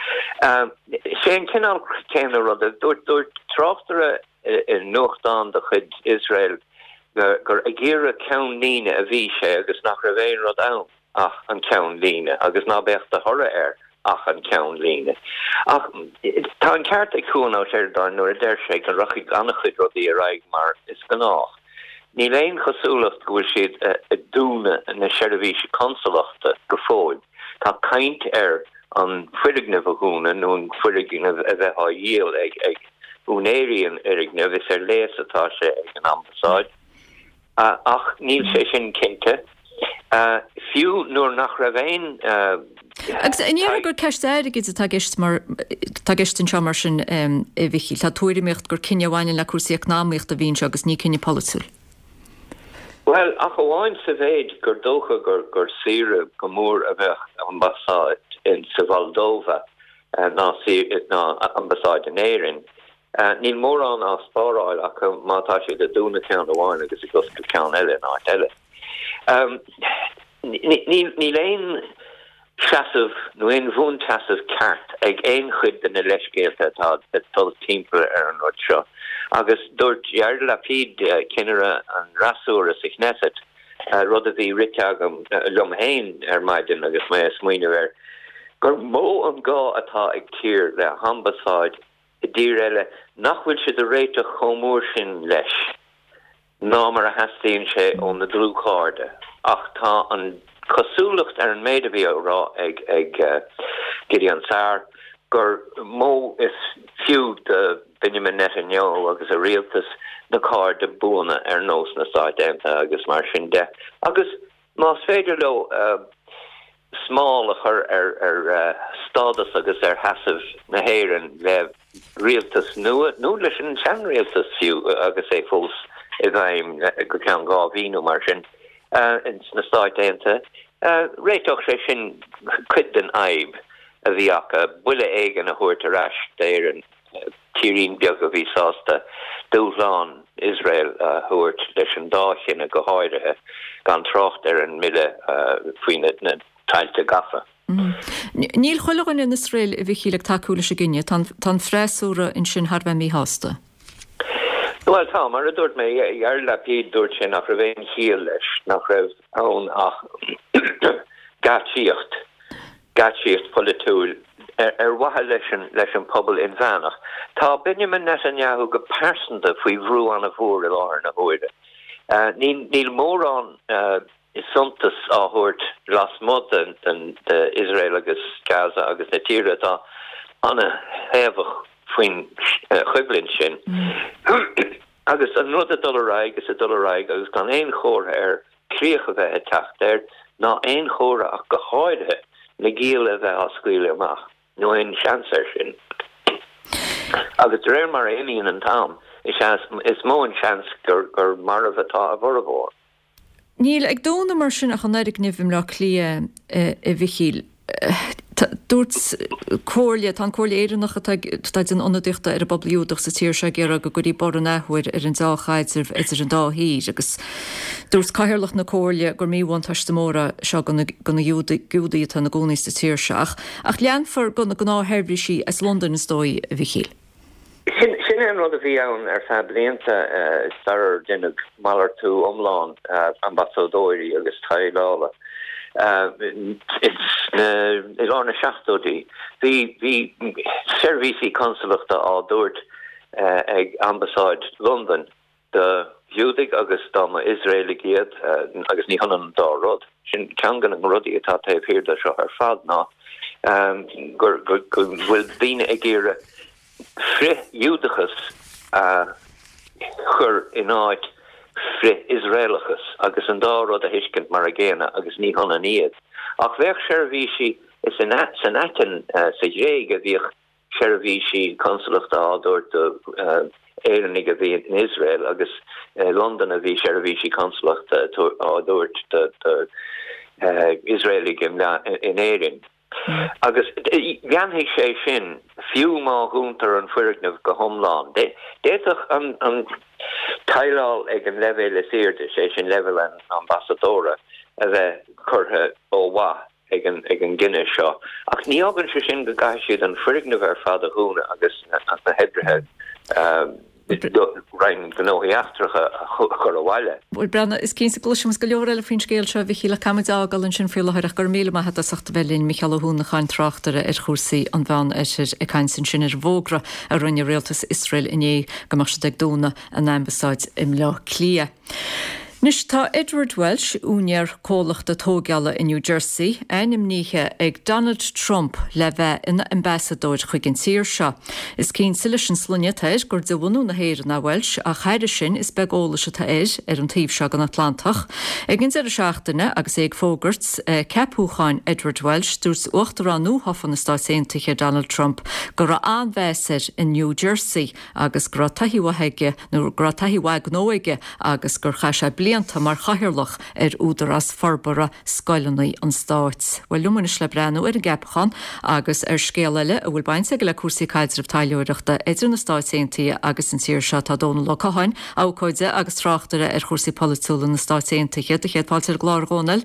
sé an cinál céine rud dúir tráchtara in nuchtán de chud Israel gur a ggéire ceann líne a bhí sé agus nach ra bhéon rud ann ach an ceann líne agus ná becht a thora air ach an ceann líne. Ach tá an ceart ag chuúná sé dar nuair a déir sé an rochaí annach chud rudaí a raig mar is gannách. Ní léon chosúlacht gohfuil siad a dúna na seirbhíse consolachta go fóid. Tá caint ar an fuidignah a húna nó an fuidignah a bheith á dhéal ag ag únéiríon irignah is ar léas atá sé ag an ambasáid. Uh, ach níl sé sin cinnte. Uh, fiú nuair nach ra bhéin agus iníar gur ceistéir go tá geistin se mar sin i bhíí tá túirimíocht gur cinne bhhaine le cuasaíoach náíocht a bhín se agus ní cinenne palúil. Well, ach bháin sa bhéid gur dócha gur gur sire go mór a bheith ambasáid in sa Valdova uh, ná, ná ambasáid in éirin. Uh, níl mór an á spáráil ach mátá sé de dúna ceann a bháin agus i go go ceann eile ná eile. Um, ní léon chasamh nó éon bhún chasamh ceart ag éon chud den na leiscéalta atá atá timpeall ar an rud seo. Agus dúirt Yair Lapid uh, cinnere an rasúra sa Knesset uh, rud a bhí ritagam uh, lomhéin ar maidin agus mé smuoine ar gur mó an gá atá ag tír le hambasáid i dtír eile nachhfuil si a réite chomór sin leis ná mar a hasíonn sé ón na drúcháde ach tá an cosúlacht ar an méid a bhí rá ag ag uh, Gideon Sar gur mó is fiú de Benjamin Netanyahu agus a rialtas na cáir de búna ar nós na Sáidéanta agus mar sin de. Agus más féidir le uh, smáil a chur ar ar uh, stádas agus ar hasamh na héireann le rialtas nua, nó leis an sean rialtas fiú uh, agus é fós i bhaim go ceann gá bhíú mar sin uh, na Sáidéanta. Uh, réitoch sé sin cuid den aib a bhí acha buile éigen a thuairt arás déir an tírín beag a bhí sásta dúsán Israel thuairt leis an dáchin a go háirithe gan trocht ar an mille faoine na tailte gafa. Níl chuilegan in Israel i bhí chiaach takeúla a gine tan freisúra in sin Harbh mí hásta. Well tá mar a dúirt mé Yair Lapid dúirt sin nach ra bhéon chial leis nach raibh ann ach gatíocht gatíocht politúil er wathe leis leis an pobl in bhenach. Tá Benjamin Netanyahu go persanta faoi bhrú an a bhór i láir na bhide. Níl mór an is suntas áthúirt las mud den de Israel agus Gaza agus na tíre tá anna hefach faoin chuiblin sin. Agus an rud a dollarraig is a dollarraig agus gan éon chóir ar críocha bheith tacht ir ná éon chóra ach go háidthe na gíle bheith ascuile amach nó éon seansar sin. Agus réir mar éíon an tam is is mó an seans gur gur mar a bheitá a bhór. Níl ag dóna mar sin a chu neidir nifim le clia i bhíchiil. Dúirt cóirle tá cóirle éireannach táid an onadichta ar a bobliúdach sa tíir se ggéar go gurí bar an éhuiir ar an dáchaidir idir an dáhíí agus dúirt caiirlach na cóirle gur míhain taiste móra seo gona gúdaí tá na gcónaí sa tíir seach ach leanfar gona gná heirbhrí sí as London is dói a bhíchiil. Sin an rud a bhí ann ar fe blianta star dénne malar tú omláin ambassadóirí agus tailála. I lána seachtódí. Bhí servicí consulachta á dúirt ag ambasáid London de Júdig agus dáma Israeli giad agus ní hanan dá rud. Sin ceangan an rudí atá taobh hiirde seo ar fad ná gur bhfuil bíine ag ggéire fri Júdachas chur in áit fri Israelachas agus an dárod a hiiscint mar a géna agus ní honna níiad. Ach bheith seirbhísí is san etan sa dréig a bhíoh seirbhísí consulachta ádúirt éannig a bhí in Israel agus London a bhí seirbhísí consulachta ádúirt de Israeli in éirin. Agus bheanhéigh sé sin fiú má húntar an fuirgnamh go thomláin. Déach an taileáil ag an levéil is éirde sé sin level an ambassadóra a bheith curtha ó bhá ag an gcinne seo. Ach ní agan se sin go gaiisiad an fuirgnamh ar fad a húna agus na hedrathe rein gnóí achtracha chur a bhhaile. Bhil brena is cín sa glúisimas go leor eile fin scéil seo bhí le camidágal an sin fiúlathach gur míle mai a sachta bhelín Michael húna chain trachtara ar chósaí an bhean éir ag cain san sin ar bhógra a rinne réaltas Israel iné go mar ag dúna an ambasáid im le clia. Nis tá Edward Welsh únear cólachta tógeala in New Jersey einim níthe ag Donald Trump le bheith ina ambassadóir chuig an tír seo. Is cín silis an slunne teis gur de bhhanú na héir na Welsh a chaide sin is bególa se ta éis ar an taobh seo an Atlantach. Ag gin ar a seachtainna agus ag fógurt ceapúcháin Edward Welsh dúirs uachtarránú hofan na stáisiantaige Donald Trump gur a anbheisir in New Jersey agus gur tahiíhaige nó gur tahiíha gnóige agus gur chaise bli Tá mar chahirirlach ar údar as farbara scoilanaí an stáit. Bhfuil lumanis le brenn ar an gapchan agus ar scéalaile a bhfuil baint le cuasaí caiidirh taileoireachta idir na stáitiaontaí agus an tíir se tá dóna le caáin ácóide agus tráchtara ar chósaí polúla na stáitiaontaige de chéadpáiltear glárgónal.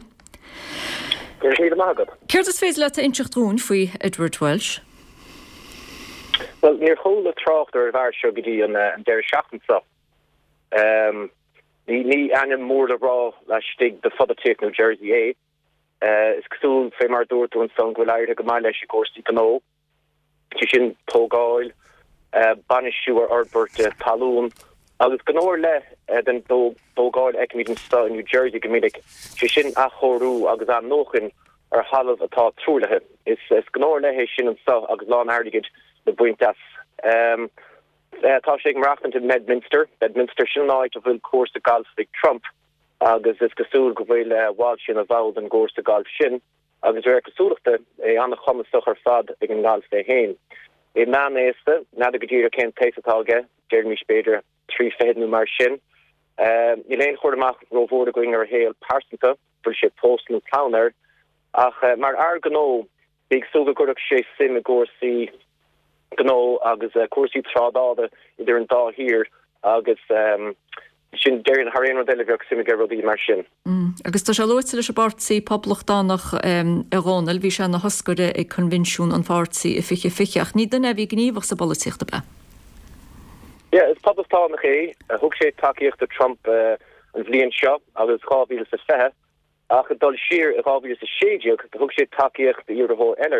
Céir is féidir le a inseachtún faoi Edward Welsh? Well, níor chola tráchtar a bhar seo gotí an deir seachtansa. Um Ní ní anim mór le rá le stig de fadatéach New Jersey é. Is cosúil fé mar dúirú an san gohfuil go mai leis i gcósaí ganó. Tí sin tógáil, banisisiúar Albert talún, agus ganóir le den tógáil eicimid an sta in New Jersey gomininic tí sin a chorú agus an nóchan ar halamh atá trúlathe. Is ganóir le sin an sta agus lán airligid na buintas. Um, Uh, tá sé marachtan in Medminster, Medminster sin áid a bhfuil cuas a golf ag Trump, agus is cosúil go bhfuil bháil sin a bhd an gcóras a golf sin, agus ar cosúlachta é anna chumasach ar fad ag an golf é héin. É ná éasta, ná a go dtíra cén téisatáge, Jeremy Spader, trí féadnú mar sin. Ní léon chuir amach róhór a going ar héal pásanta, bfuil sé postnú clowner, ach mar ar ganó, bíag súga gurach sé sim a gcósaí Gno agus uh, cuasí trádáda idir an dá hir agus um, sin déirn haréon delegach sim ge rodí mar sin. Mm. Agus tá se loite leis a bartsaí poblblachtánach um, a gáil hí se na hoscoide ag convinisiún an fásaí i fiche ficheach ní den a bhí gníomh sa bolíochtta be. Ja, is poblblachtánach é a thug sé takeíocht a Trump uh, an bblion seo agus chábhíle sa fethe ach dul siir a chábhíle sa séideach a thug sé takeíocht a iarthó eile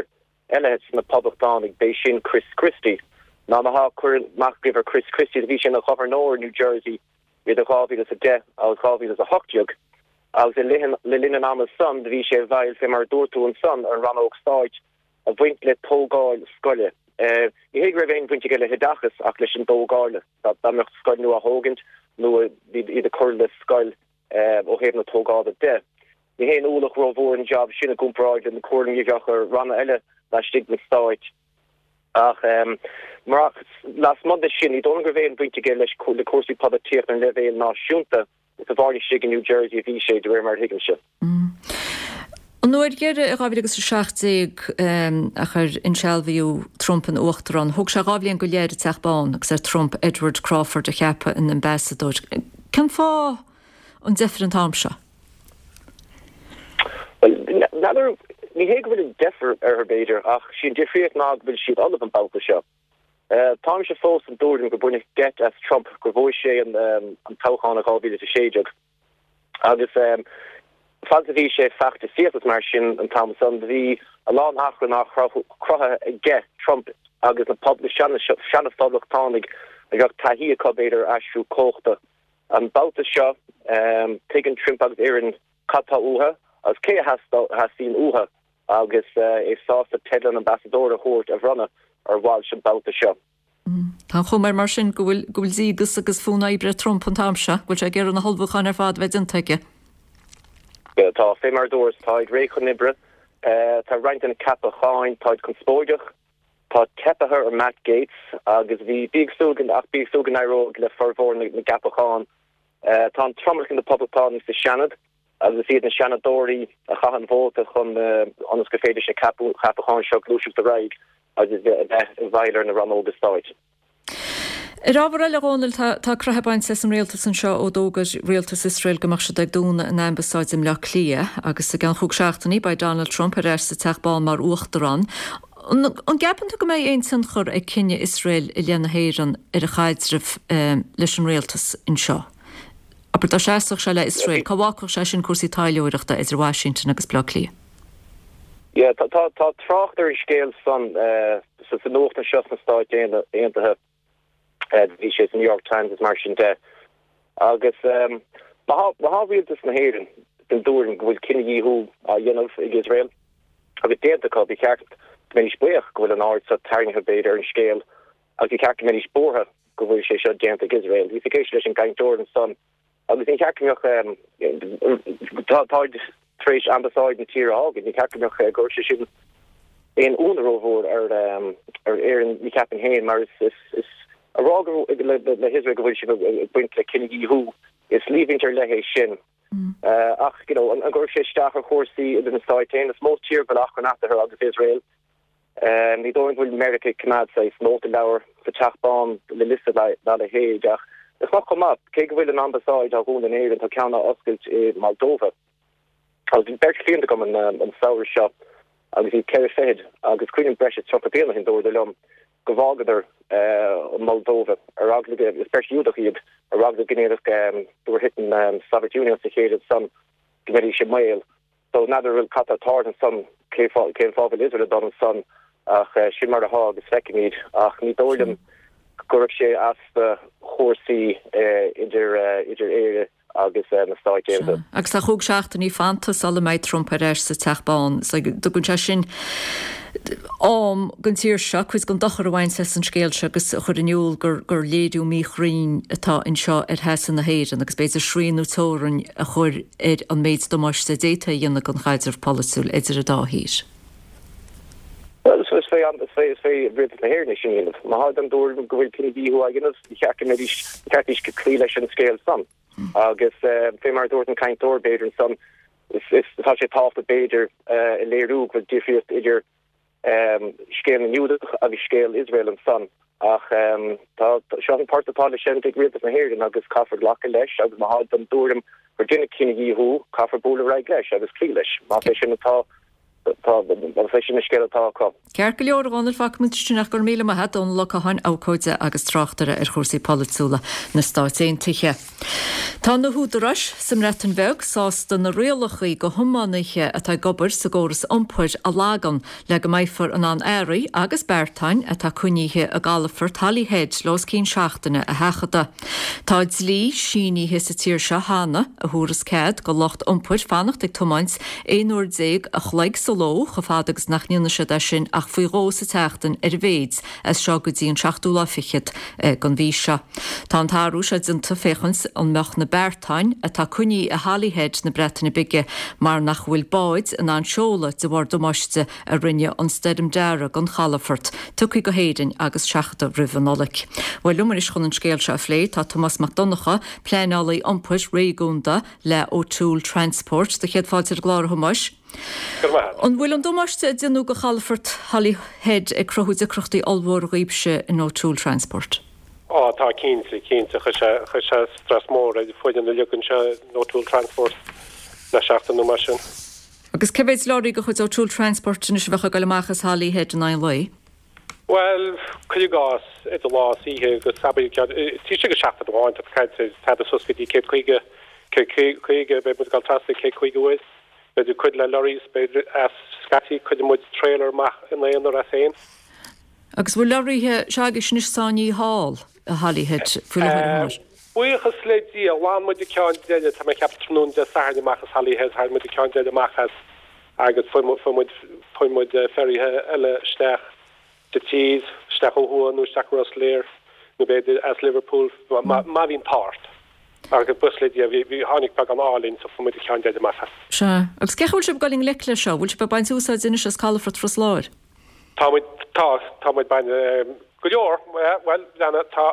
eile na poblachtánig bei sin Chris Christie. Na ha chu macgiver Chris Christie a bhí sin a Governor New Jersey with a coffee as a de a coffee as a hockjug. As a le lin am son de vi sé veil fé mar doorto an son an ran ook staid a wint le tógáil skolle. I hé ravein wint gelle hedachas a lei an dógáile dat da mecht skoil nu a hogent nu i de curlle skoil og hef na tógáde de. I hé oleg ro voor een job sinnne kompraid in de koling jacher ranne elle dat stig met staid. Ach um, mar las mod sin I don ravein wint gelle de kosi pabatier an levé náisiúnta. It's a varni sig in New Jersey vi sé de mar higense. An nooit gere ravigus seachtig a chu inselviú Trump an Ochtran, hog se rablion go léir techbán agus er Trump Edward Crawford a chepe in ambassador. Ken fá an different amse? Well, nader ni he wil defer er beidir ach sin diffriet na wil si all an bouke se. Tá se fós an doing go bunig get as Trump go bhó sé an an táchan aáví a séideag agus fan ví sé fechte si mar sin an tam san hí a lá nachran nach crothe a get Trump agus na pub senne fablachttánig a gach tahí a cobéidir asú cóchta an bouta seo tegin Trump agus éan cattá uha as cé has has sín uha agus é sá a tedlan ambassador a hort a runna ar bháil sin bouta seo. Tá chumar mar sin gohfuil gohfuil sígus agus fúna ibre Trump an tamse, gohfuil sé ggéar an holbhchan ar fad bheith intaige. Tá fé mar dúirs táid réchon ibre, tá reint in cap a cháin táid conspóideach, tá tepathe ar Matt Gates agus bhí bíagsúgan ach bíagsúgan aróg le farmhór na gap a cháin. Tá tromach in de pobltánig sa Shanad, agus siad na Shanadóí a chahan bhóta chun anas go féidir sé cap a cháin seo glúisiú de raig. agus bhailer na ran ógus stáid. I rábhar eile gáil tá cruthebaint sa an réaltas an seo ó dógus réaltas Israel gomach se ag dúna an ambasáid im le lia agus a gan chuúg seachtaí bei Donald Trump ar réir sa teachbáil mar uachtarrán. An gapananta go méid éon san chur ag cinenne Israel i leanana héan ar a chaidirh leis an réaltas in seo. Aber tá séach se le Israel, Cáhhaach sé sin cuasí taileoireachta is ar Washington agus bla lia. Ja, tá tá tá trachter scéil san sa san nócht an seo na stáit éantathe bhí sé New York Times is mar sin de agus ha rialtas na héiren den dúrin gohfuil cinnaíú a dhéanamh ag Israel agus déantaá bhí ceart méis buach gohfuil an áir sa tarnithe beidir an scéil agus bhí ceart méis bórtha go bhfuil sé seo déanta ag Israel. Bhí ficéis leis an gaiintúir an san agus ní ceartneach táid Trish ambasáid na tír ágin ní ceach go sin éon únaróhór ar ar éan ní ceapan héin mar is is a rágur le hisra go bhfuil si buint le cinnaíú is lívintar lehééis sin ach an gur sé staach a chósaí in na stáitéin is mó tír go ach an after agus Israel ní dóin bhfuil America Canad sa nóta leabhar sa teachbán le lista le le héid ach is nach chum up cé go bhfuil an ambasáid a gún an éan tá ceanna oscailt i Moldova. I was in Berkeley to come and um, sour shop. I was in Kerry Fed. I was Queen and Brescia Trumpetilla in door the lum. Gavagader, uh, Moldova, a raglig, especially Udahid, a raglig Guinea, um, they were hitting, um, Soviet Union security some Gmeri Shemail. So another real cut a tard and some came for Israel done and son, uh, Shimmer the Hog, the second need, uh, me told them, Gorkshe asked the horsey, uh, in their, uh, in their area. agus na stáid. Agus a chuúg seachtaí fantas alla méid Trump ar éis sa teachbán, do gon sin ám gon tíir se chuis gon dachar bhhain se an scéil se agus chur aniuúil gur gur léadú míghrín atá in seo ar hesan na héan, agus beidir sríú tóran a chur ar an méid domáis sa déta dhéanana gon chaidir polisúil idir a dáhíir. Well, so it's very, it's very, it's very rid na hair nation in it. Ma had them door go will be who I guess the check maybe tactics could clean and scale some. Agus fé mar dúirt an caiint dórbéidir an san is tá sé tácht a béidir i léirú go difriúcht idir scéal na Júdach agus scéal Israel an san ach tá seo an páirtá le sin ag rialtas na héireann agus caafar lecha leis agus má háid an dúrim gur duine cinnaíú caafar bóla raig leis agus clí leis má fé sin atá fé sin scétá kom. Ceir go leor gáil famitúnach gur míle het ón le hain ácóide agus trachtare ar chósaí palúla na stáitéontiche. Tá na húdarras sem retan bheh sásta na réalachaí go thumánaithe atá gobar sa ggóras ompuid a lágan le go maithfar an an éirí agus beirtain atá cuníthe a galafar talíhéid los cín seachtainna a hechada. Tá lí siníthe sa tíir se hána a thuras céad go locht ompuid fannacht ag tomáins éonúir déag a chleig sa ló go fádagus nach níonna se de sin ach faoi ró sa teachtain ar bhéid as seo go dtíon seachtúla fichiid gan bhí se. Tá an táú sé dinta féchans an meach na beirtain atá cuní a hálíhéid na bretainna bige mar nach bhfuil báid an an seola de bhar domáiste a rinne an stedum deire gan chalafort, tucaí go héidirn agus seachta rihanolaigh. Bhfuil lumar is chun an scéil se a phlé tá Thomas McDonacha pléálaí ompuis réúnda le O'Toole Transport de chéad fáidir gláir thumáis. An bhfuil an domáiste dinú go chalafort hálíhéid ag crothúid a crochtaí allmhór riibse in O'Toole Transport. Á tá cínta cínta chu se strasmór a foiidir na legann se O'Toole Transport na seachtain nó mar sin. Agus cebhéid láirí go chuid O'Toole Transport sin is bhecha go leachchas hálíhéid an an lei? Well, chuú gás it a lá ihe go sabí tí go seachta bháin a caiid tá a suscití cé chuige chuige be mu gal trasta cé chuige bhfuil, beidir chud le lorís beidir as scatí chud muid trailer mach in léonar a féin. Agus bhfuil loiríthe seagus níos sáí hall a hálíhéid fuiile. Buchas ledí a bháin muid ceán deide tá ceaptrún de sána machchas hálíhéid ha muid ceán deide machchas agus foimuid foimuid ferrithe eile steach de tíz steach óhuaán nó steach ros léir nó beidir as Liverpool má hín páirt. agus busledí a bhí hánig bag an álinn so foimuid ceán deide machchas. Se agus cehúil se galing le lei seo, bhúil se be baint úsáid inis as calafort fras láir. Táid tá táid bain go leor well lena tá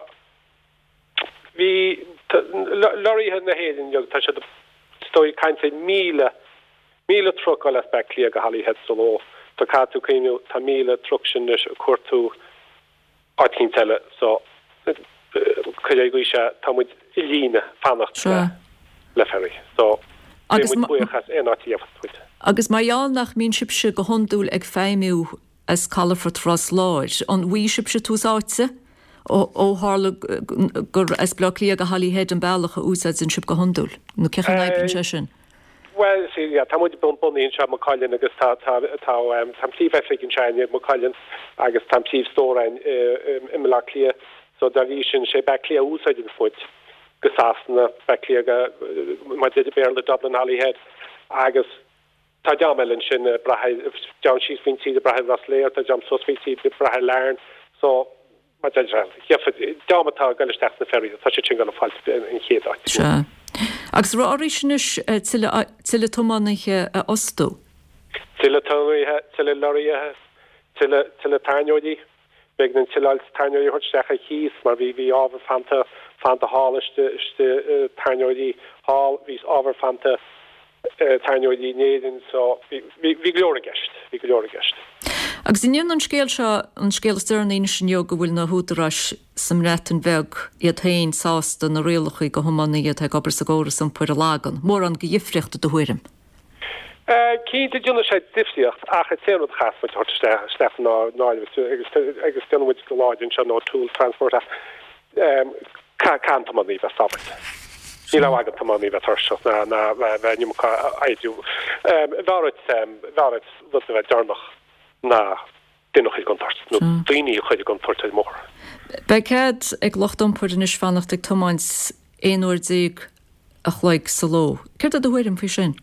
hí loiríthe na héidirn jog tá se stoi kainte míle míle truck le beclí a go hálíhead so ló tá catú cíú tá míle truck sin a cuatú ácín teile so chu é go se táid i líne fannacht le ferri so buchas éátííocht. Agus maiall nach mín sibse go honúil ag féimiú as calafort fras láir an bhí sibse túsáitse ó hála gur as blolí a go hálíhéad an bailach a úsáid sin sib go honúil nó cechan naipin se sin. Well sí tá muid bon buíonn se Macáilinn agus tá tamtíh efigin seinine Macáilinn agus tamtíh stórain im le lia so da bhí sin sé beclia úsáidin foiit gosásanna beclia má de béir le Dublin hálíhéad agus tá jamelin sin braid John she's been see the braid was layer tá jam so sweet see the braid learn so ma damatá gal steach na ferry tá sé gan fal in chéad. Agus ra áéis tiile tománaithe a ostó. Tiile tiile loirithe tiile tainóidí begin tiile tainóí chutecha híos mar bhí bhí ábhar fanta fanta hálaiste tainóidí hall vís ábhar fanta tainóidí néan so bhí glóra gist bhí glóra gist. Agus inon an scéil se an scéalsteirnaí sin jo go bhfuil na húdarráis sam rétan bheh iad haon sásta na réalachaí go thumannaí ag gobar sa ggóras an puir a lágan, mór an go dhifriochtta do thuirim. Cínta dúna sé difriocht a chu téad chas mu steach ná agus denmuid go láidinn se nó O'Toole Transport can tamí bheith sabart. Ní le agad tamí bheith thuirse na bheitniuá éidú. Bhhaid bhhaid lu a bheith darnach na dunoch is kontart no daoine chuide an portid mór. Bei cad ag lochtompuir is fannacht ag tomáins éonúir déag a chhlaig sa ló. Ceir a dohuiirm fi sin?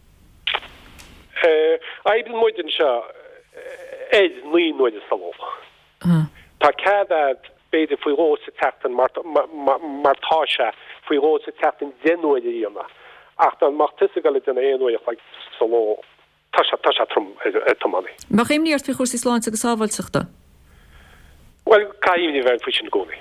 Aibn muidin se éid líonúide sa ló. Tá cad beidir faoi ró sa teachtain martá se faoi ró sa teachtain denúide íonna. Ach an mar tuise gal den éonúide chhlaig sa ló. Tasha tasha trum etomani. Mag im níart fi chósaí sláinte agus sábhailteachta? Well, caimní bheith fuisin gúnaí.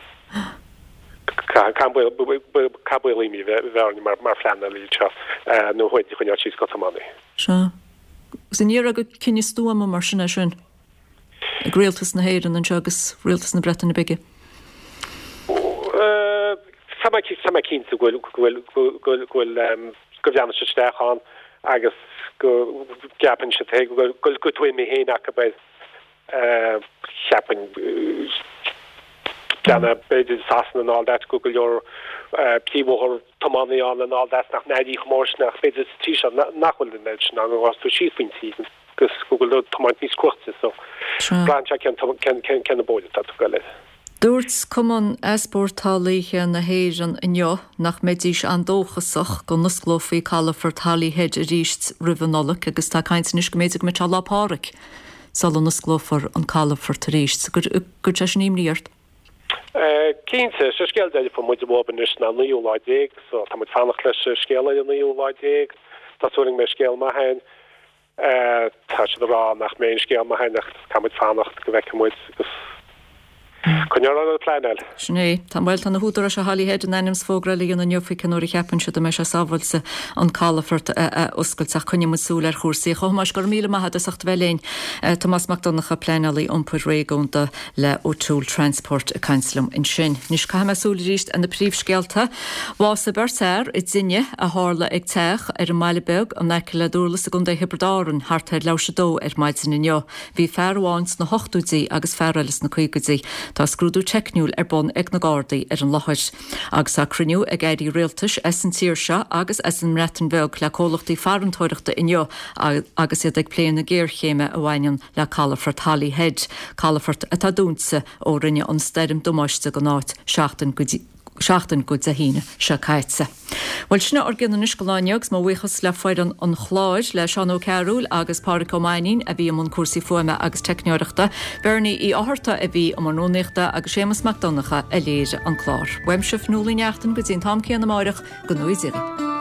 Cabbuilíní bheith mar fleanna líte nó chuid chuine síos go tamani. Se. Sin níar a go cinne stúama mar sinna sin? Ag réaltas na héireann an segus réaltas na bretain na bige? Sama cínta ghfuil go bheanna se steachán agus go gapan se go go go mé hé a bei chiapan Janna beidir sasan and all that Google your people tomani on and all that nach nedi mor nach beidir tí nachhol den net was to chiefin season gus Google tomant ní squirte so Bran ken ken ken ken bo dat go. Dúirt cumán esportálaíthe na héan inneo nach méidís an dóchasach go nasglófaí callafar talíhéid a ríist rihanolach agus tá caiintenis go méidir mit lápáric sal an nasglófar an callafar tar ríist gur gur te níimríart. Keinte se skeelde fan mu boben is na níúláidéig, so tá mu fannach lei se skele an níúláidéig, Datúing me skeel ma hain tá se rá nach mé skeel ma hain kam fannacht goweke mu gus. Conne an pleinil. Sné, Tá bhil an na húdar se halíhéid an einnims fógra líon an jofi canúí cheapan se me se sáhilse an callafart oscailteach chunne musúil ar chósaí chomás gur míle maithe acht bhléin Tomás McDonnacha pleinalaí ompur réúnta le ó túúl transport a Councilm in sin. Nís cha mesúla ríist an na príomhscealta bhá sa bersair i dinne a hála ag teach ar an meilebeg an neice le dúlas a gun é hebredáran hartheid le se dó ar maidsin inneo. Bhí fearháins na hochtúdaí agus fearras na chuigadí. Tá scrúdú techniúil ar bon ag na gádaí ar an láthir. Agus a cruniú ag éirí réaltas as an tíir se agus as an rétan bheg le cólachtaí farantóireachta inneo agus iad ag pléan na géirchéime a bhhainean le callafart Tallyhead. Callafart a tá dúnsa ó rinne an steirim domáiste go náit seachtain seachtain go a híine se caiitse. Bhil sinna ar gin an iscoláineogus má bhuichas le foiidan an chláid le Seán Ó Cearúil agus Pádraig Ó Maidhnín a bhí am an cuasaí fuaime agus teicneoireachta, Bernie í áharta a bhí am an nónéachta agus Séamus McDonnacha a léire an chlár. Weim sih núlaí neachtain go dtíon tamcéan na máireach go nuí ziri.